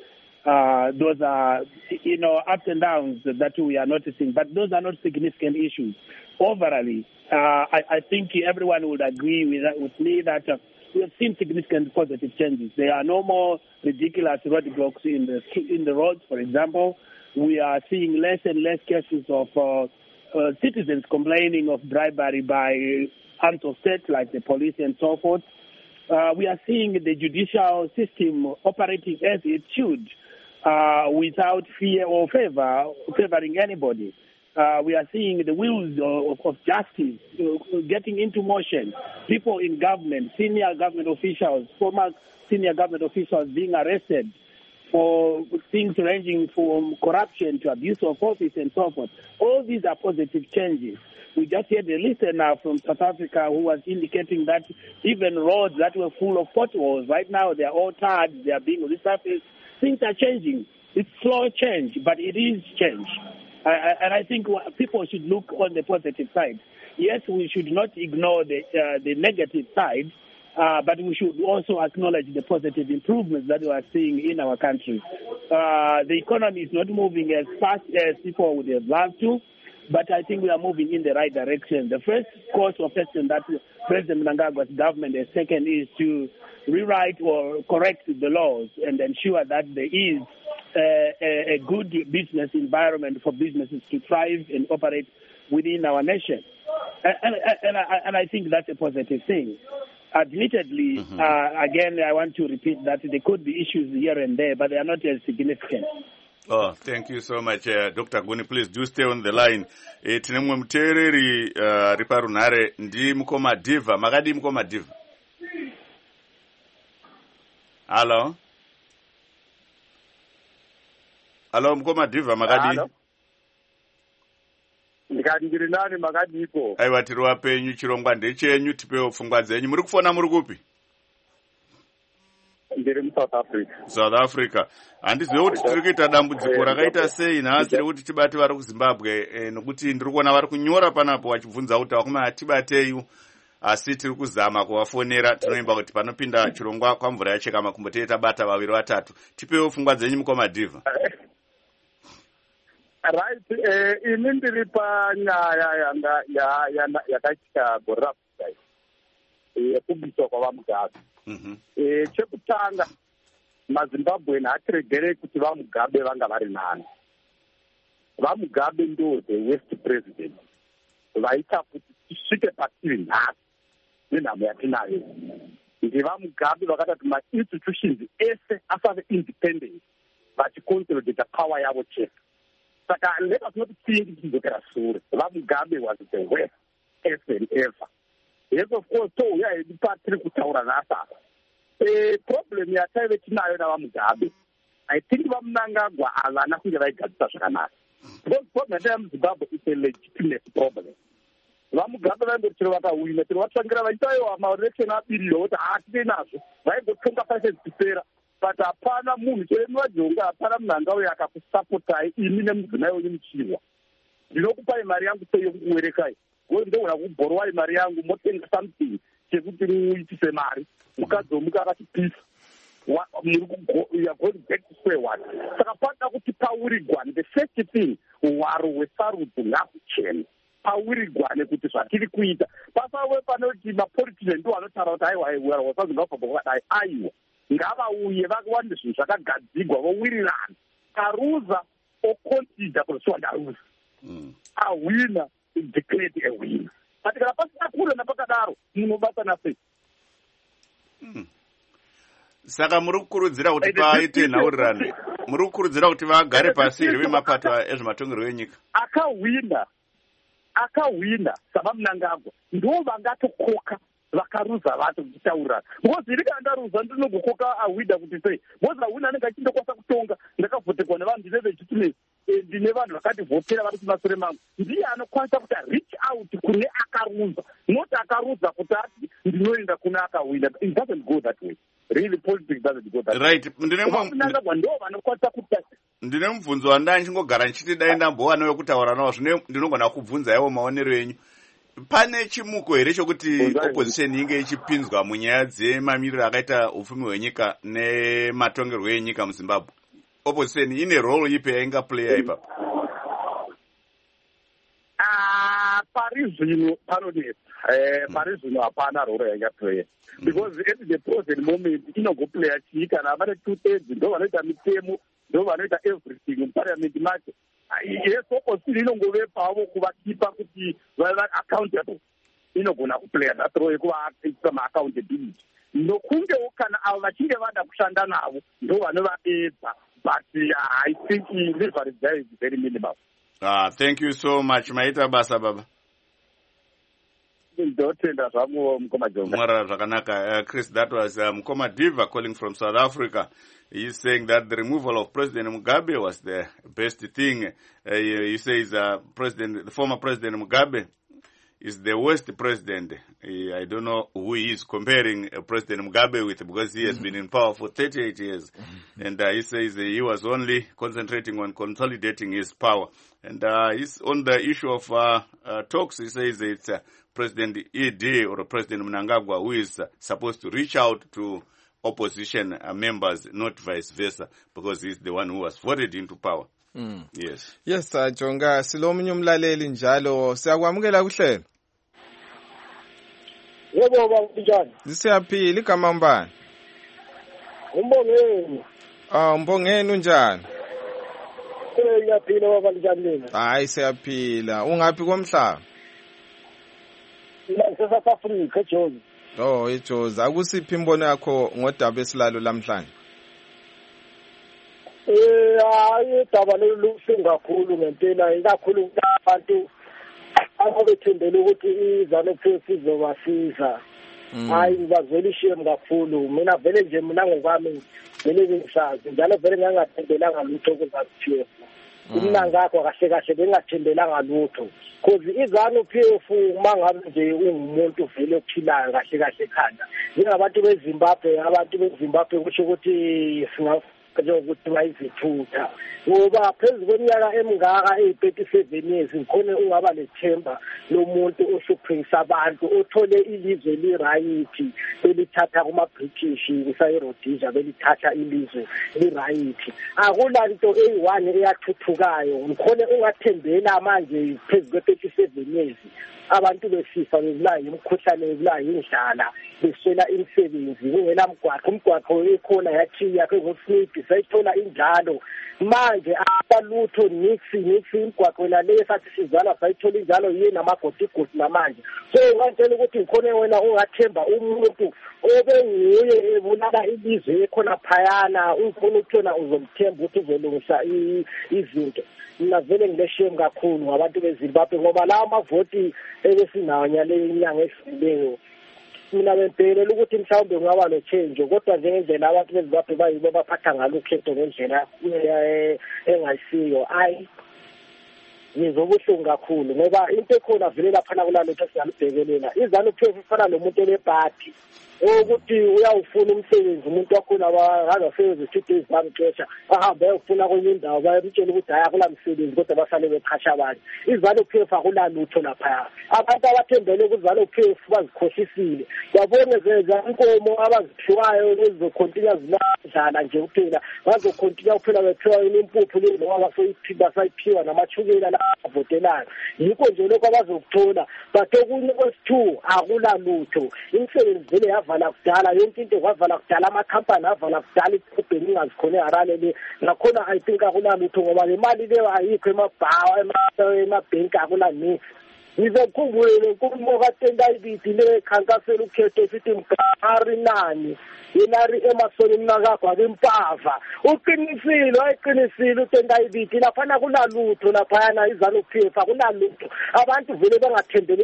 Those are, ups and downs that we are noticing, but those are not significant issues. Overall, I think everyone would agree with me that we have seen significant positive changes. There are no more ridiculous roadblocks in the roads, for example. We are seeing less and less cases of citizens complaining of bribery by arms of state like the police and so forth. We are seeing the judicial system operating as it should, without fear or favoring anybody. We are seeing the wheels of justice getting into motion. People in government, senior government officials, former senior government officials being arrested for things ranging from corruption to abuse of office and so forth. All these are positive changes. We just had a listener from South Africa who was indicating that even roads that were full of potholes, right now they are all tarred, they are being resurfaced. Things are changing. It's slow change, but it is change. And I think people should look on the positive side. Yes, we should not ignore the negative side, but we should also acknowledge the positive improvements that we are seeing in our country. The economy is not moving as fast as people would have loved to, but I think we are moving in the right direction. The first course of action that President Mnangagwa's government has taken is to rewrite or correct the laws and ensure that there is a good business environment for businesses to thrive and operate within our nation. And I think that's a positive thing. Admittedly, again, I want to repeat that there could be issues here and there, but they are not as significant. Oh, thank you so much, Dr. Guni. Please do stay on the line. Tine mumwe muteereri riparunhare ndi mukoma Diva. Makadi mukoma Diva? Hello? Hello, mukoma Diva, makadi? Ndikati ndiri nani makadi ipo. Aiwa, tiri wapenyu, chirongwa ndechenyu, tipewo pfungwa dzenyu. Muri kufona muri kupi? Ndiri muSouth Africa. South Africa. Handizive kuti tiri kuita dambudziko rakaita sei nhasi rekuti tibate vari kuZimbabwe, nokuti ndiri kuona vari kunyora panapo vachibvunza kuti vakoma hatibatei, asi tiri kuzama kuvafonera. Tinoimba kuti panopinda chirongwa kwamvura yacheka makumbo tei tabata vaviri vatatu. Tipewo pfungwa dzenyu mukoma Diva. Right, ini ndiri panyaya yakaitika gore rapfuura yekubviswa kwavaMugabe. Chekutanga, maZimbabwe hatiregerei kuti vaMugabe vanga vari nani. VaMugabe ndo the worst president vaita kuti tisvike patiri nhasi nenhamo yatinayo. NdeVaMugabe vakati kuti ma-institutions ese asave independent vachiconsolidata power yavo chete. Saka let us not think tichidzokera sure. VaMugabe was the worst ever and ever. Yes, of course, so we are patiri kutaura nhasi. Problem yataive tinayo navaMugabe, I think vaMnangagwa havana kunge vaigadzisa zvakanaka. Because problem yaMuzimbabwe is a legitimate problem. VaMugabe vaingoti chero vakawina, chero vatsvangira vaitaiwa maelection abiriro kuti hatide nazvo, vaingotonga pase dzipera. But hapana munhu chero vajonga, hapana munhu angauya akakusapotai imi nemudzimai wenyu muchirwa. Ndinokupai mari yangu sei yokuwerekai. Ndogona kuborowai mari yangu motenga something chekuti muitise mari. Mukadzi womuka akatipisa. You are going back to square one. Saka panoda kuti paurigwane. The first thing, hwaro hwesarudzo ngahuchene. Paurigwane kuti zvatiri kuita. Pasawe panoti mapolitician ndo anotaura kuti aiwa hwaro hwesaZimbabwe kwakadai aiwa. Ngavauye vawane zvinhu zvakagadzigwa vowirirana. Karuza oconsider kuti wandaruza. Awina is declared a winner. But kana pasina kure napakadaro munobatana sei? Saka muri kukurudzira kuti paite nhaurirano, muri kukurudzira kuti vagare pasi vemapato ezvematongerwo enyika. Akawina savaMnangagwa ndo vangatokoka vakaruza vacho kuchitaurana. Because iri kana ndaruza ndinogokoka awida kuti sei. Because awina anenge achindokwanisa kutonga, ndakavhotekwa nevanhu ndine ndine vanhu vakandivhotera vari kumashure mangu. Ndiye anokwanisa kuti reach out kune akaruza, not akaruza kuti ati ndinoenda kune akawina. It doesn't go that way. Really, politics doesn't go that way. Right. Ndine mubvunzo wandachingogara ndichiti dai ndambowanawo kutaura nawo, zvine ndinogona kubvunza iwo maonero enyu. Pane chimuko here chokuti opposition inge ichipinzwa munyaya dzemamiriro akaita upfumi hwenyika nematongerwo enyika muZimbabwe? opposition ine role ipi yaingaplaya ipapo? Pari zvino panonetsa pari zvino hapana role yaingaplaya because at the present moment inongoplaya chii kana vane 2/3 ndo vanoita mitemo ndo vanoita everything muparliament macho. Yes, opposition inongove pavo kuvakipa kuti vave accountable, inogona kuplaya that role yekuvaisa ma-accountability. Nokungewo kana avo vachinge vada kushanda navo ndo vanovaedza, but I think leverage there is very minimal. Thank you so much. Maita basa baba. Chris, that was Mkoma Diva calling from South Africa. He's saying that the removal of President Mugabe was the best thing. He says the former President Mugabe is the worst president. I don't know who he is comparing President Mugabe with, because he has been in power for 38 years. And he says he was only concentrating on consolidating his power. And he's on the issue of talks. He says it's President ED or President Mnangagwa who is supposed to reach out to opposition members, not vice versa, because he's the one who was voted into power. Yes. Yes, Jonga, silomunye umlaleli njalo. Siyakwamukela kuhlelo. Yebo baba njani? Siyaphila igama mbani? Umbongeni. Umbongeni unjani? Ngiyaphila baba njani mina? Hayi siyaphila. Ungaphi komhlaba? Mina South Africa eJozi. eJozi. Akusiphi imbono yakho ngodaba esilalo lamhlanje? Hayi idaba lolubuhlungu kakhulu ngempela, ikakhulu abantu abethembele ukuthi iZANU-PF izobasiza. Hayi ngibazwela ishame kakhulu. Mina vele nje mina ngokwami vele ngisazi njalo vele ngangathembelanga lutho kuZANU-PF. Mina ngakho kahle kahle bengathembelanga lutho. Because iZANU-PF mangabe nje ungumuntu vele ophilayo kahle kahle ekhanda. Njengabantu beZimbabwe kusho ukuthi njengokuthi bayizithutha ngoba phezu kweminyaka emingaka 37 years ngikhona ungaba lethemba lomuntu ohluphisa abantu othole ilizwe lirayithi belithatha kuma-British kusayi-Rhodesia belithatha ilizwe lirayithi. Akulanto eyi-1 eyathuthukayo ngikhona ungathembela manje phezu kwe-37 years abantu besifa bebulawa imikhuhlane bebulawa indlala beswela imisebenzi kungela umgwaqo ekhona yathi yakhe ngoSmith sayithola injalo manje abalutho niksi imigwaqo la le sathi sizala sayithola injalo yiye namagodigodi namanje. So ngantshela ukuthi ngikhona wena ungathemba umuntu obenguye ebulala ilizwe ekhona phayana ufuna ukuthola uzomthemba ukuthi uzolungisa izinto. Mina vele ngileshame kakhulu ngabantu beZimbabwe ngoba la amavoti ebesinawo nyale inyanga esileyo mina bempela ukuthi mhlawumbe ngaba lo change kodwa njengendlela abantu beZimbabwe bayibo baphatha ngalo ukhetho ngendlela engayisiyo. Hayi ngizobuhlungu kakhulu ngoba into ekhona vele lapha kulalokho siyalibhekelela iZANU-PF ifana nomuntu lebhadi ukuthi uyawufuna umsebenzi umuntu wakhona akasebenza 2 days bamxesha ahambe ayofuna kwenye indawo bayamtshela ukuthi hayi akula msebenzi kodwa basale beqhasha abantu. iZANU-PF akulalutho lapha. Abantu abathembele kuZANU-PF bazikhohlisile. Yabona zenza inkomo abaziphiwayo ezizokhontinua zinadlala nje kuphela bazokhontinua kuphela bephiwa impuphu le ngoba basayiphiwa namachukela la avotelayo. Yikho nje lokho abazokuthola but okunye kwesi2 akulalutho. Imisebenzi vele yavala kudala yonke into kwavala kudala amakhampani avala kudala ikhubheni ingazikhona eharalele nakhona I think akulalutho ngoba le mali leyo ayikho emabhenki akulanisi. Ngizokhumbule inkulumo kaTendayibiti le khankasela ukhetho sithi mgari nani yenari emasoni mnakakho akempava uqinisile wayiqinisile uTendayibiti laphana kunalutho laphana iZANU-PF akunalutho. Abantu vele bangathembeli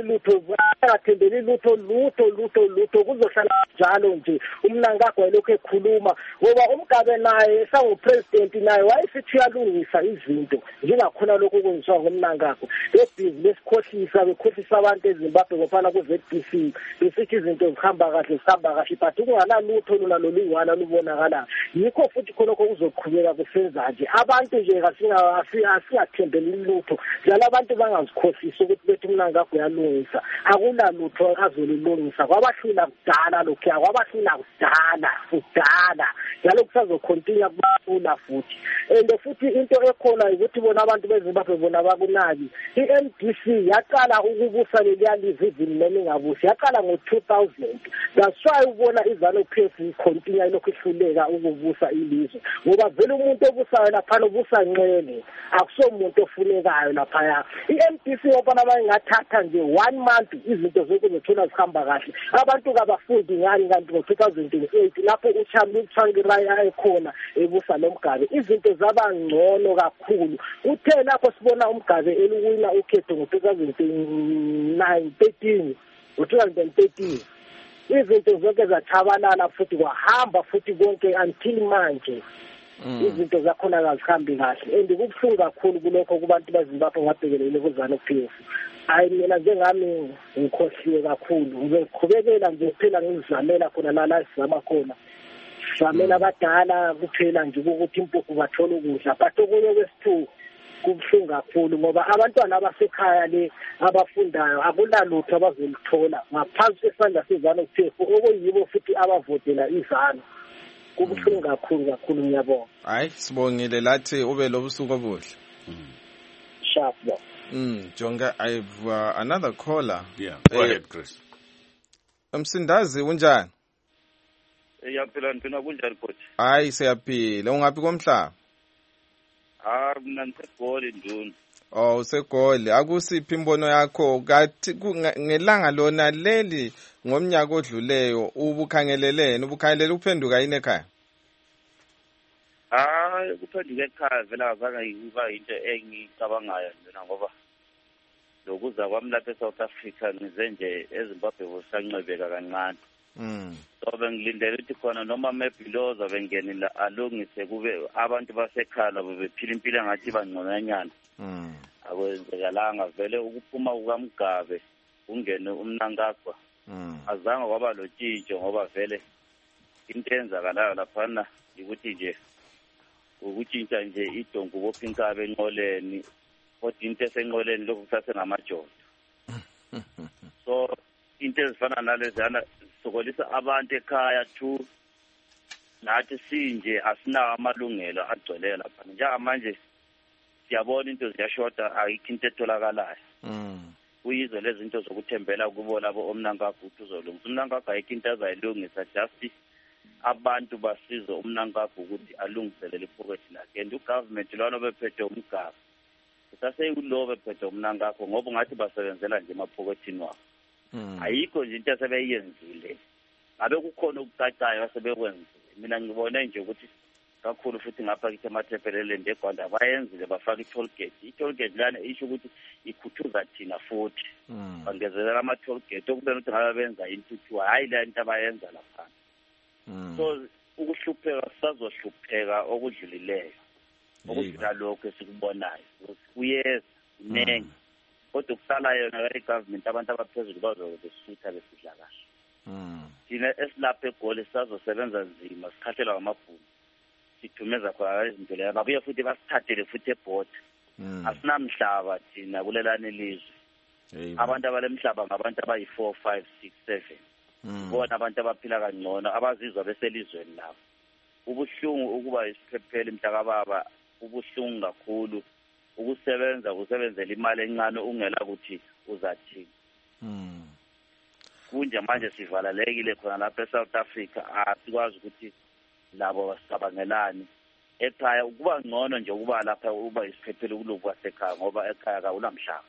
lutho kuzohlala njalo nje umnangagwa lokho ekhuluma ngoba umgabe naye sangupresident naye wayesithi uyalungisa izinto njengakhona lokho kwenziwa ngomnangagwa lebhizi lesikhohlisa bagcina bekhohlisa abantu eZimbabwe ngofana ku-ZBC besithi izinto zihamba kahle but kunganalutho lona lolingwana lubonakala yikho futhi khonokho kuzoqhubeka kusenza nje abantu nje asingathembeli lutho njalo abantu bangazikhohlisa ukuthi bethi mina ngakho yalungisa akunalutho azolilungisa kwabahlula kudala lokhuya kwabahlula kudala njalo kusazokhontinua kubafuna futhi and futhi into ekhona ukuthi bona abantu beZimbabwe bona bakunaki i-MDC yaqala ukubusa leliyaliza izini noma ingabusi yaqala ngo-2000 that's why ubona iZANU-PF ikhontinua lokhu ihluleka ukubusa ilizwe ngoba vele umuntu obusayo laphana ubusa nqele akusomuntu ofunekayo laphaya i-MDC yobona bayingathatha nje 1 month izinto zonke zethuna zihamba kahle abantu kabafundi ngani kanti ngo-2008 lapho uChambiranyi ekhona ebusa noMgabe izinto zaba ngcono kakhulu uthe lapho sibona uMgabe eluwina ukhetho ngo-2013 izinto zonke zachabalala futhi kwahamba futhi konke until manje izinto zakhona kazihambi kahle and kubuhlungu kakhulu kulokho kubantu beZimbabwe ngabhekelele kuZANU-PF hayi mina njengami ngikhohliwe kakhulu ngizoqhubekela nje kuphela ngizamela khona la sizama khona sizamela abadala kuphela nje ukuthi impuphu bathola ukudla but okunye kwesithu kubuhlungu kakhulu ngoba abantwana abasekhaya le abafundayo akunalutho abazolithola ngaphansi kwesandla seZANU-PF okuyibo futhi abavotela iZANU kubuhlungu kakhulu ngiyabonga hayi sibongile lathi ube lobusuku obuhle sharp no Jonga, I've another caller. Yeah, go ahead, Chris. Msindazi unjani? Yaphila ntona kunjani coach? Hayi siyaphila. Ungaphi komhlaba? Mina ngiseGoli Nduna. Oh, useGoli. Akusiphi imbono yakho kathi ngelanga lona leli ngomnyaka odluleyo ubukhangelelene ukuphenduka yini ekhaya? Kuphenduka ekhaya vele azange kuba into engicabangayo mina ngoba lokuza kwami lapha eSouth Africa ngize nje eZimbabwe busancwebeka kancane. So bengilindele ukuthi khona noma maybe loza bengenile alungise kube abantu basekhaya labo bephila impilo ngathi bangconanyana. Akwenzekalanga vele ukuphuma kukaMgabe ungene uMnangagwa. Azange kwaba lotshintsho ngoba vele into enzakalayo laphana ukuthi nje ukutshintsha nje idongo bopha inkabe enqoleni kodwa into esenqoleni lokhu kusasengamajodo. So into ezifana nalezana sokolisa abantu ekhaya thu nathi sinje asinawo amalungelo agcweleyo lapha njengamanje siyabona into ziyashoda ayikho into etholakalayo. Kuyizo lezi zinto zokuthembela kubo labo oMnangagwa ukuthi uzolungisa uMnangagwa ayikho into azayilungisa just abantu basiza uMnangagwa ukuthi alungiselele iphokethi lakhe and ugovernment lona bephethe uMgabe usaseyulo bephethe uMnangagwa ngoba ngathi basebenzela nje emaphokethini wabo. Ayikho nje into asebeyenzile ngabe kukhona ukucacayo asebekwenzile mina ngibona nje ukuthi kakhulu futhi ngapha kithi emathepheleleni eGwanda bayenzile bafaka i-toll gate lana isho ukuthi ikhuthuza thina futhi bangezelela ama-toll gate okubena ukuthi ngabe benza intuthu hayi la into abayenza lapha. So ukuhlupheka sazohlupheka okudlulileyo okudlula lokho esikubonayo kuyeza nengi kodwa kusala yona i-government abantu abaphezulu bazobesutha besidla kahle. Thina esilapha eGoli sazosebenza nzima sikhathela ngamabhunu sithumeza khona izinto leyo babuye futhi basithathele futhi eBhota. Asinamhlaba thina kulelane ilizwe abantu abalemhlaba ngabantu abayi4 5 6 7 bona abantu abaphila kangcono abazizwa beselizweni labo. Ubuhlungu ukuba isiphepheli mhlakababa ubuhlungu kakhulu usebenzela imali encane ungela ukuthi uzathini. Kunje manje sivalalekile khona lapha eSouth Africa asikwazi ukuthi labo basicabangelani ekhaya kuba ngcono nje ukuba lapha uba isiphepheli kuloko kwasekhaya ngoba ekhaya akawunamhlaba.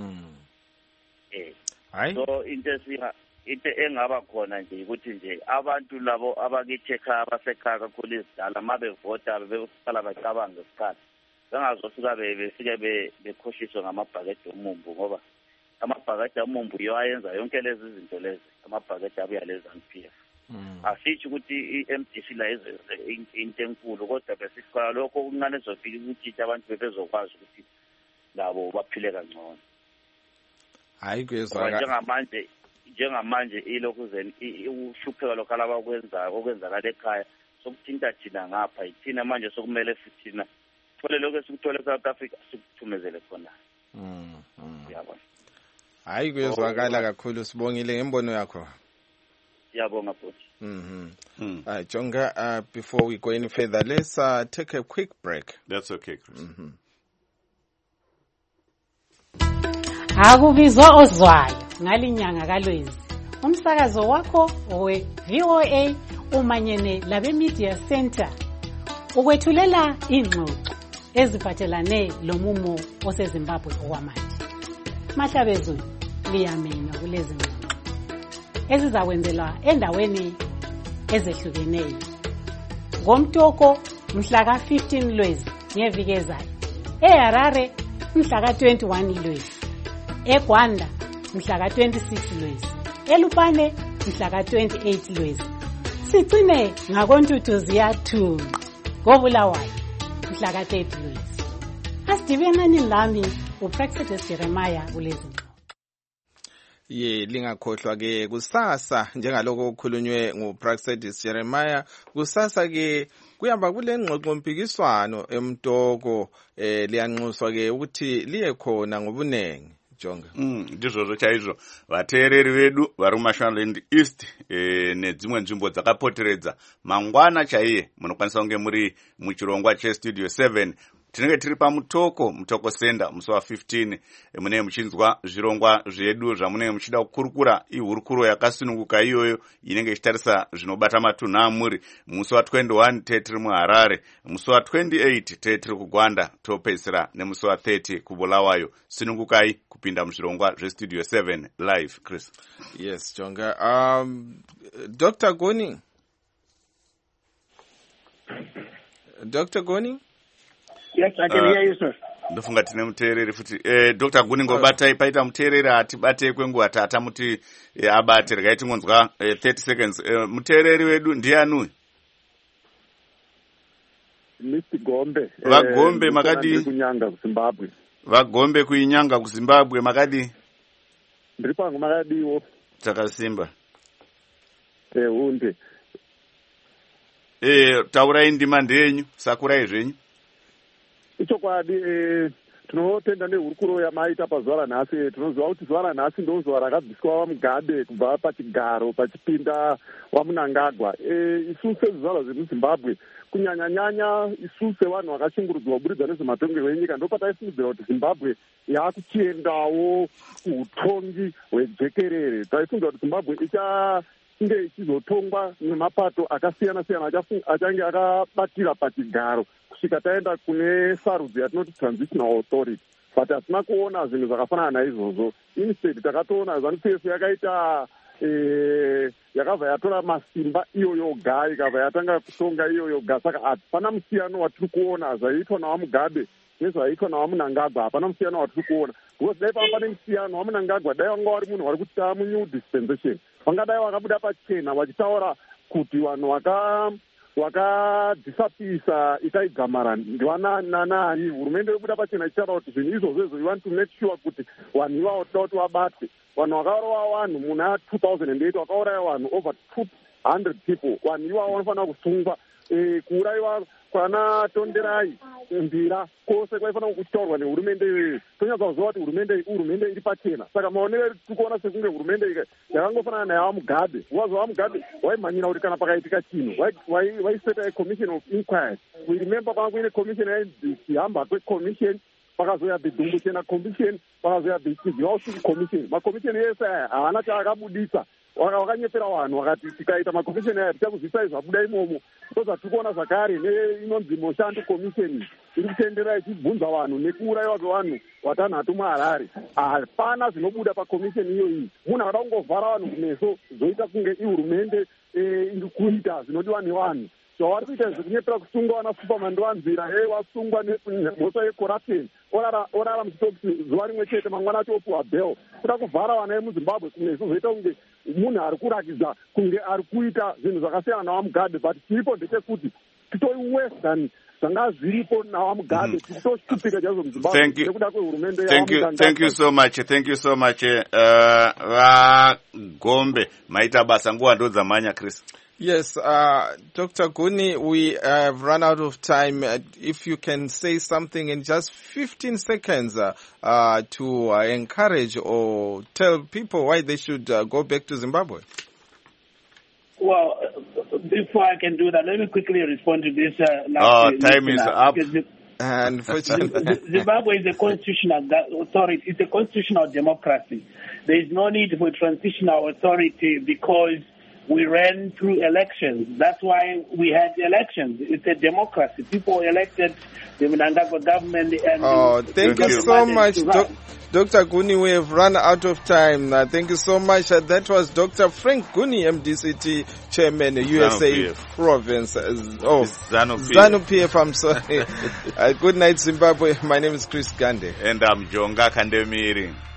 So into engaba khona nje ukuthi nje abantu labo abakithi ekhaya abasekhaya kakhulu izidala mabevota bebeqala bacabanga isikhathi bengazosuka befike bekhoshiswe ngamabhakede omumbu ngoba amabhakede omumbu yo ayenza yonke lezi zinto lezi amabhakede abuya leZANU-PF. Asithi ukuthi i-MDC la into enkulu kodwa besikhala lokho okuncane ezofika ukuthi abantu bebezokwazi ukuthi labo baphile kangcono. hayi kuyezwakala njengamanje ilokhu uhlupheka lokho okwenzakala ekhaya sokuthinta thina ngapha ithina manje sokumele futhi thina thole lokho esikuthole eSouth Africa sikuthumezele khona. Yabona. Hayi kuyezwakala kakhulu, sibongile ngembono yakho. Siyabonga futhi. Jonga, before we go any further, let's take a quick break. That's okay, Chris. Akubizwa ozwayo ngalinyanga kaLwezi. Umsakazo wakho owe VOA umanyene labe Media Center ukwethulela ingxoxo eziphathelane lomumo oseZimbabwe okwamanje. Mahlabezulu liyamenywa kulezi ngxoxo ezizakwenzelwa endaweni ezehlukeneyo. Ngomtoko mhla ka-15 Lwezi ngeviki ezayo, eHarare mhla ka-21 Lwezi, eGwanda mhla ka-26 Lwezi, eLupane mhla ka-28 Lwezi. Sigcine ngakoNtutuzi yathunqa ngoBulawayo mhla ka-30 Lwezi. Asidibenani lami uPrexetus Jeremiah kulezi ngxoxo. Lingakhohlwa ke kusasa njengaloko okukhulunywe nguPrexetus Jeremiah, kusasa ke kuyamba kule ngxoxo mpikiswano emtoko liyanxuswa ke ukuthi liye khona ngobunengi. Jonga. Ndizvo chaizvo vateereri vedu vari kuMashonaland East nedzimwe nzvimbo dzakapoteredza mangwana chaiye munokwanisa kunge muri muchirongwa chestudio 7. Tinenge tiri pamutoko center musi wa15 munenge muchinzwa zvirongwa zvedu zvamunenge muchida kukurukura. Ihurukuro yakasununguka iyoyo inenge ichitarisa zvinobata matunhu amuri. Musi wa21 tiri muHarare, musi wa28 tiri kuGwanda, topedzisira nemusi wa30 kuBulawayo. Sunungukai kupinda muzvirongwa zvestudio 7 live. Chris. Yes, Jonga. Dr. Goni. Dr. Goni? Yes, I can hear you, sir. Ndofunga tine muteereri futi. Dr. Guni ngobatai paita muteereri atibate kwenguva tata muti abate regai tingonzwa 30 seconds. Muteereri wedu ndiani? Mr. Gombe. Vagombe makadi kunyanga kuZimbabwe. Vagombe kuinyanga kuZimbabwe makadi. Ndiri pangu makadiwo. Takasimba. Unde. Taurai ndima ndenyu, sakurai zvenyu. Ichokwadi tinotenda nehurukuro yamaita pazuva ranhasi. Tinoziva kuti zuva ranhasi ndozuva rakabviswa waMugabe kubva pachigaro pachipinda waMunangagwa. Isu sezvizvarwa zvemuZimbabwe kunyanya-nyanya isu sevanhu vakashungurudzwa kuburikidza nezvematongerwo enyika ndopataifungidzira kuti Zimbabwe yakuchiendawo kuutongi hwejekerere. Taifungidzira kuti Zimbabwe ichange ichizotongwa nemapato akasiyana-siyana achange akabatira pachigaro kusvika taenda kune sarudzo yatinoti transitional authority, but hatina kuona zvinhu zvakafanana naizvozvo. Instead takatoona ZANU-PF yakaita yakabva yatora masimba iyo yoga ikabva yatanga kutonga iyo yoga. Saka hapana musiyano watiri kuona zvaiitwa nawaMugabe nezvaiitwa nawaMunangagwa. Hapana musiyano watiri kuona, because dai pamba pane musiyano waMunangagwa dai wanga wari munhu wari kuti tamunew dispensation, vangadai vakabuda pachena vachitaura kuti vanhu wakadzisapisa itaigamara ndivanani. Hurumende yobuda pachena ichitaura kuti zvinhu izvozvo you want to make sure kuti vanhu ivavo toda kuti vabatwe. Vanhu vakarova vanhu muna 2008 vakauraya vanhu over 200 people. Vanhu ivavo vanofanira kusungwa. Kuurayiwa kwana Tonderai Mbira kwose kwaifanira kuchitaurwa nehurumende iyoyo. Tonyatsa kuziva kuti hurumende iri pachena. Saka maonero tiri kuona sekunge hurumende yakangofanana nayawaMugabe. WaMugabe waimhanyira kuti kana pakaitika chinhu waiseta a commission of inquiry. We remember kwanga kuine commission yaihamba kwecommission, pakazoya bhidhumbuchena commission, pakazoya bhichidziwausuku commission. Makomisheni ese aya haana chaakabudisa. Wakanyepera vanhu vakati tikaita makomisheni aya tichakuzvisai zvabuda imomo. Tozvatiri kuona zvakare inonzi Moshando commission iri kutendera ichibvunza vanhu nekuurayiwa kwevanhu vatanhatu muHarare. Hapana zvinobuda pakomisheni iyoyi. Munhu akada kungovhara vanhu kumeso zoita kunge ihurumende iri kuita zvinodiwa nevanhu. Zvavari kuita zvekunyepera kusungwa vana Superman ndiwanzira wasungwa nemhosva yecorruption orara muchitokisi zuva rimwe chete mangwana acho opiwa bail. Kuda kuvhara vana vemuZimbabwe kumeso zoita kunge munhu ari kurakidza kunge ari kuita zvinhu zvakasiyana nawaMugabe, but chiripo ndechekuti titori worse than zvanga zviripo nawa mugabe titoshupika chaizvo muzimbabwe nekuda kwehurumende. Thank you so much. Vagombe maita basa nguva ndo dzamanya, Chris. Yes, Dr. Guni, we have run out of time. If you can say something in just 15 seconds to encourage or tell people why they should go back to Zimbabwe. Well, before I can do that, let me quickly respond to this. Time is up. Unfortunately, Zimbabwe is a constitutional authority. It's a constitutional democracy. There is no need for transitional authority because we ran through elections. That's why we had elections. It's a democracy. People elected the Mnangagwa government. And thank you so much, Dr. Guni. We have run out of time. Thank you so much. That was Dr. Frank Guni, MDCT Chairman, USA Province. ZANU-PF, I'm sorry. Good night, Zimbabwe. My name is Chris Gande. And I'm Jonga Kandemiri.